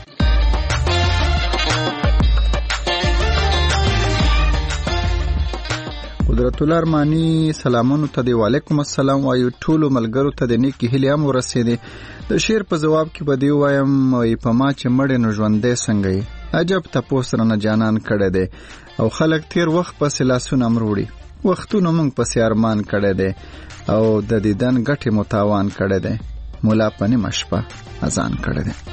قدرت الله ارماني سلامونو ته دی وعلیکم السلام وایو. ټولو ملګرو ته د نیکی هیلې هم ورسېدې. د شعر په ځواب کې به دی وایم په ما چې مړې نو ژوندی څنګه یې، عجب تپوس رانه جانان کړی دی او خلک تیر وخت پسې لاسونه مروړي، وختونه موږ پسې ارمان کړی دی او د دیدن ګټې متاوان کړی دی، مولا په نیمه شپه اذان کړی دی.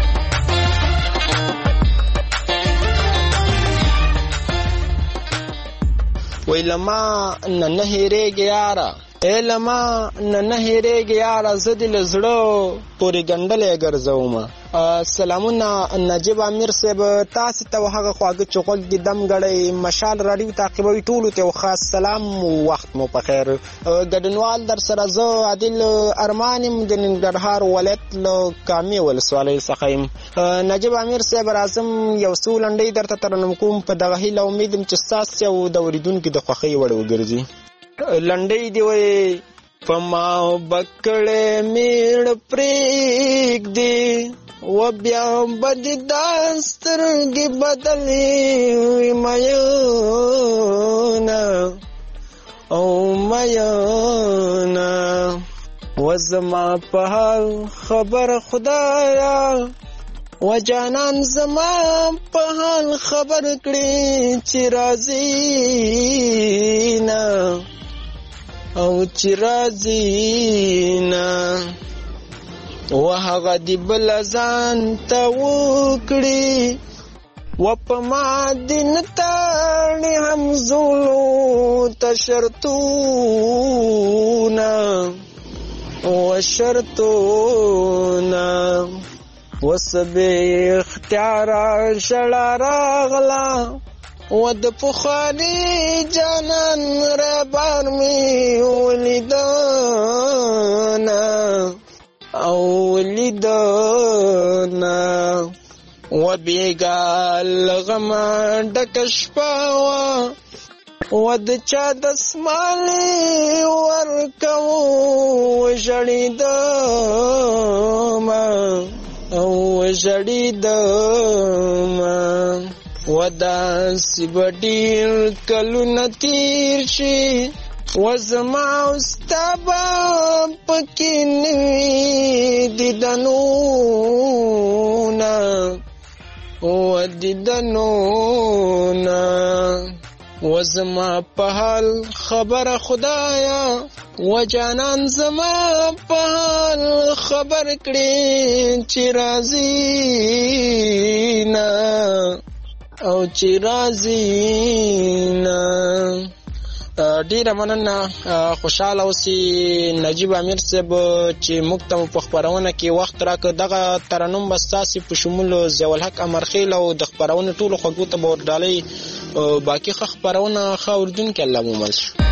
وی لما نه نه هېرېږي یاره، ای لما نه نه هېرېږي یاره، زه دې له زړه پورې ګنډلی ګرځومه. سلامونه نجیب امیر صاحب تاسې ته هغه خواږه چې غوږ دې دم ګړی مشال راډیو تعقیبوي ټولو ته یو خاص سلام، وخت مو په خیر. ګډونوال در سره زه عادل ارمان یم د ننګرهار ولایت له کامې ولسوالۍ څخه یم. نجیب امیر صاحب راځم یو څو لنډۍ درته ترنم کوم، په دغه هیله امید یم چې ستاسې او د اورېدونکي د خوښۍ وړ وګرځي. لنډۍ دې وایي پما بکړې میړ پریک دی و بیا بد داسترګي بدلې میانا او میانا وزما په حال خبر خدایا و جانان زما په حال خبر کړي چې راځي نه او چې راځي نه و هغه دی بل ځان ته وکړي و په ما دین تاړي هم زولو ته شرطونه و شرطونه وسبه اختیار شړا راغلا و د پخواني جانان ربان می ولیدانا او ولیدانا و بیگال غما ډکشپاوا و د چا د سمالي ورکو ژړېدما او ژړېدما و داسې به ډېر کلونه تېر شي و زما او ستا به پکې نه وي دیدنونه و دیدنونه و زما په حال خبره خدایا و جانان زما په حال خبر کړي چې راځي نه او چې راځي نه. ډیره مننه، خوشاله اوسئ نجیب امیر صاحب چې موږ ته په خپرونه کې وخت راکړ. دغه ترنم به ستاسې په شمول ضیاءالحق امرخیل او د خپرونې ټولو خوږو ته به ورډالۍ باقي ښه خپرونه ښه اورېدونکي الله مو مل شي.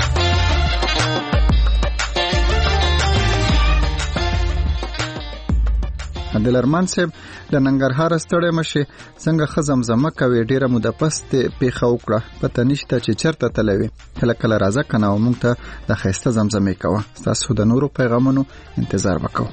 عادل ارمان صاحب د ننګرهار ستړی مشي څنګه ښه زمزمه کوي، ډیره موده پس پیښه وکړه، پته نشته چې چېرته تللی وي. کله کله راځه که نه او موږ ته د ښایسته زمزمې کوه. ستاسو د نورو پیغامونو انتظار به کوو.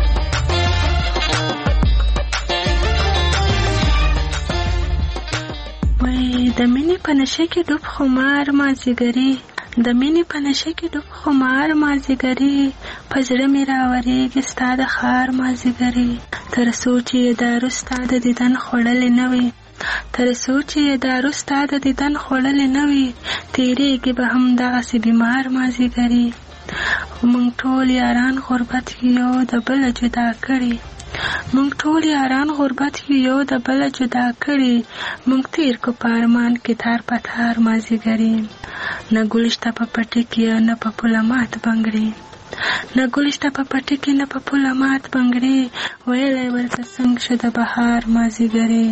وای د مینې په نشه کې ډوب خمار مازدیګري، د مینې په نشه کې ډوب خمار مازدیګري، په زړه مې راورېږي ستا د ښار مازدیګري، تر څو چې یې دارو ستا د دیدن خوړلې نه وي، تر څو چې یې دارو ستا د دیدن خوړلې نه وي، تېرېږي به هم دغسې بیمار مازدیګري. موږ ټول یاران غربت یو د بله جدا کړي، موږ ټول یاران غربت یو د بله جدا کړي، موږ تیر کو په ارمان کې تار په تار مازدیګري، نه ګل شته په پټي کې نه په پوله مات بنګړي، نه ګل شته په پټي کې نه په پوله مات بنګړي، ویلی ورته څنګه شه د بهار مازدیګري.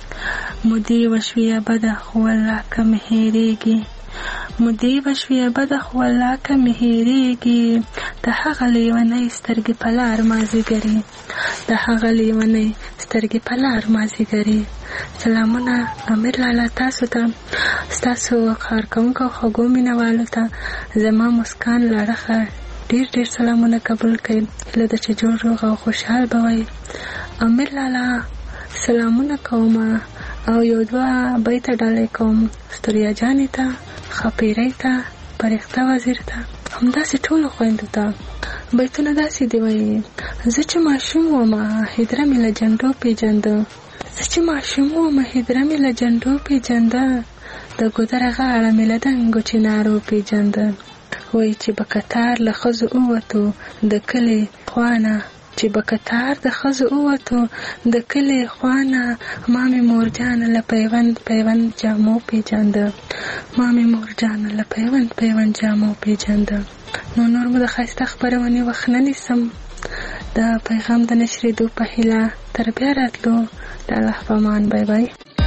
مودې وشوې بده خو والله که مې هېرېږي، مودې وشوې بده خو والله که مې هېرېږي، د هغه لیونۍ سترګې په لار مازدیګري، د هغه لیونۍ سترګې په لار مازدیګري. سلامونه امیر لالا تاسو ته، ستاسو کارکوونکو او خوږو مینهوالو ته زما مسکان لاړخه ډېر ډېر سلامونه قبول کړئ. هیله ده چې جوړ روغ او خوشحال به وئ. امیر لالا سلامونه کوم او یو دوه بیته ډالۍ کوم ستوریا جانې ته، خپیرۍ ته، پرښته وزیر ته، همداسې ټولو خویندو ته. بیتونه داسې دی وایي: زه چې ماشوم ومه هدره مې له جنډو پېژنده، زه چې ماشوم ومه هدره مې له جنډو پېژنده، د ګودره غاړه مې له دنګو چنارو پېژنده. وایي چې به کتار له ښځو ووتو د کلي خوانه، چې به کتار د ښځو ووتو د کلي خوانه، ما مې مورجانه له پیوند پیوند جامو پېژنده، ما مې مورجانه له پیوند پیوند جامو پېژنده. نو نور مو د ښایسته خپرونې وخت نه نیسم، د پیغام د نشرېدو په هیله تر بیا راتلو د الله په امان. بای بای.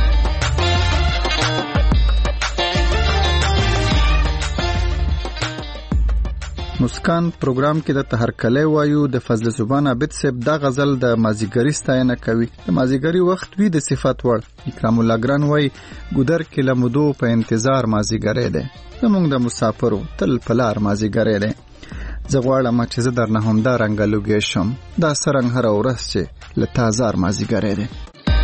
مسکان پروګرام کې د تهرکلی وایو د فضل زبان عابد صاحب دا غزل د مازیګري ستاینه کوي. د مازیګري وخت وی د صفات وړ. اکرام الله ګران وایي ګودر کې لمدو په انتظار مازیګری دی، زمونږ د مسافرو تل پلار مازیګری دی. زه غواړم چې زه درنه همدارنګه لوګی شم. دا څرنګه هره ورځ چې له تا زار مازدیګری دی.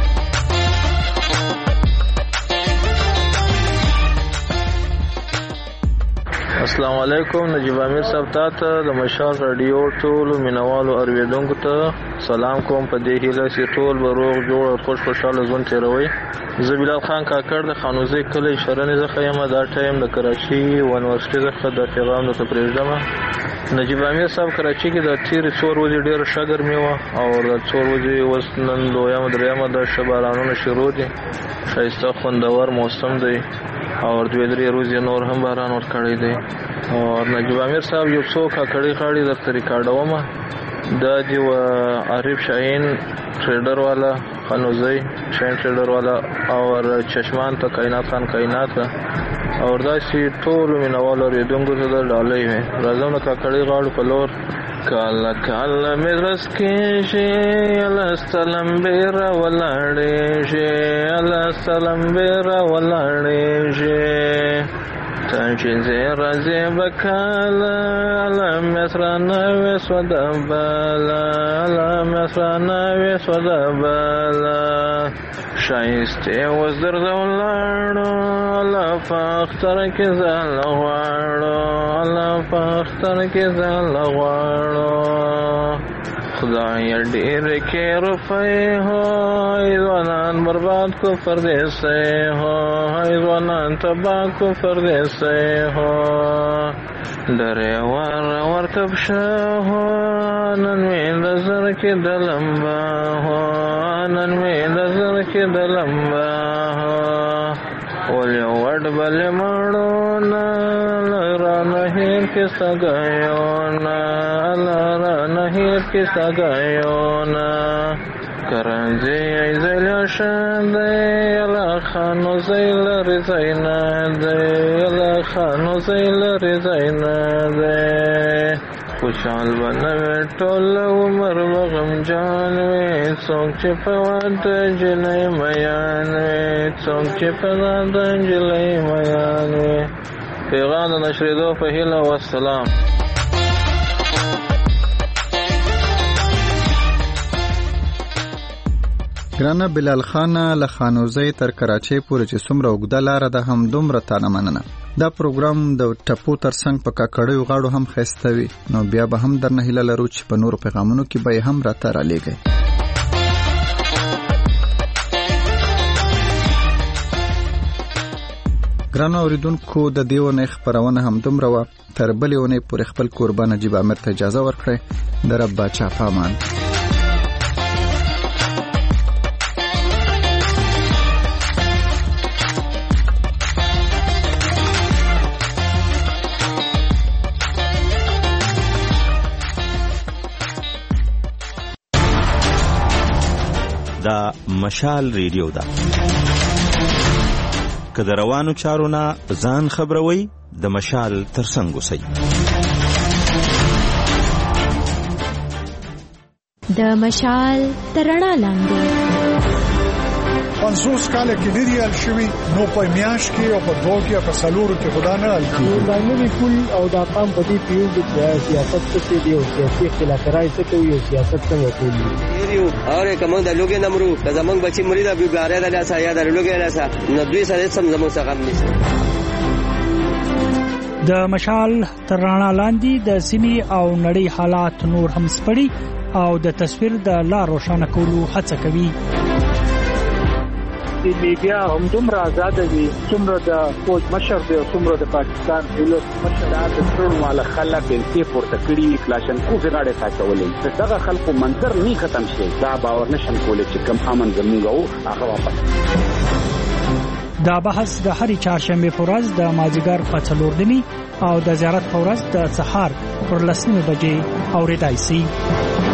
السلام علیکم. نجیب امیر صاحب تاته د مشال رادیو ټولو مینوالو اوریدونکو ته سلام کوم. په دې هیله چې ټول به روغ جوړ او خوش خوشاله ژوند تیروئ. زه بلال خان کاکړ د خانوزۍ کلی شرنې څخه یم. دا ټایم د کراچي یونیورسټۍ څخه د پیغام درته پرېږدم. نجیب امیر صاحب کراچي کې د تېرې څو ورځې ډېره ښه ګرمي وه او د څو ورځې اوس نن دویمه درېیمه ده ښه بارانونه شروع دي. ښایسته خوندور موسم دی او دوې درې ورځې نور هم باران ورکړی دی. او نجیب امیر صاحب یو څو کاکړي غاړې درته ریکارډومه. دا دی و عارف شاهین ټریډر والا خانوزۍ شاهین ټریډر والا اور چشمان ته کائنات خان کائنات او داسې ټولو مینوالو اورېدونکو ته د ډالۍ وي. راځم د کاکړي غاړو په لور. کاله کاله مې رس کېږي السته لمبې راولاړېږي السته لمبې راولاړېږي ته چې ځې راځې به کاله له مې سره نه وې سوه د بله له مې سره نه وې سوه د بله ښایستې اوس درځه ولاړو له په اختر کې ځاله غواړو له په اختر کې ځاله غواړو خدای ډېرې کې روپۍ هوی ځوانان برباد کو پردیسی هوی ځوانان تباه کو پردیسی هو درې ور ورکب شه هو نن مې د زر کې د لمبه هو نن مې د زر کې د لمبه هو ولې وډ بلې مړو نه رانه هیر کې سګایونه رانه هیر کې سګایونه کرنځي ایزل شاندې الله خانو زیل رضاینا دې الله خانو زیل رضاینا دې خوشحال بنوي ټول عمر وغم جان وي څوک چې په واده جلۍ میان وي څوک چې په واده جلۍ میان وي. پیغام د نشریدو په هیله والسلام.
ګرانه بلال خانه له خانوزۍ تر کراچۍ پورې چې څومره اوږده لاره ده هم دومره تانه مننه. دا پروګرام د ټپو تر څنګ په کاکړیو غاړو هم ښایسته وي. نو بیا به هم درنه هیله لرو چې په نورو پیغامونو کې به یې هم راته رالیږئ. ګرانو اوریدونکو د دې اونۍ خپرونه هم دومره وه. تر بلې اونۍ پورې خپل کوربه نجیب امیر ته اجازه ورکړئ. د رب باچا په امان.
دا مشال ریډیو ده. که د روانو چارو نه ځان خبروي د مشال ترڅنګ اوسئ.
د مشال تر رڼا لاندې
پنځوس کاله کې لري ال شوی نو په میاش کې او په دوه کې په سلورو کې خدا نه ال کی باندې کول او دا قام په دې پیو د سیاست څخه دی او سیاسي اختلاف راځي څه کوي سیاست څنګه کوي یو اوره کوم د لوګي نمرو د زمنګ بچي مریدا بیګاره د لاسه یا د لوګي لاسه نو دوی سره سم زمو څخه هم نشي.
د مشال تر رڼا لاندې د سیمې او نړۍ حالات نور هم سپړي او د تصویر د لار روښانه کولو هڅه کوي.
د میډیا هم دومره آزاد دي څومره د فوج مشر دی او څومره د پاکستان دولت مشر د ټول مال خلک بلکې پورته کړي کلاشن کو غاړه ساتولې دغه خلکو منظر نه ختم شي. دا باور نشم کولای چې کم امن زموږ او هغه واپس.
دا بحث د هرې چهارشنبه په ورځ د مازیګر په څلور نیمې او د زیارت په ورځ د سهار پر لسمه بجې اورېدای شي.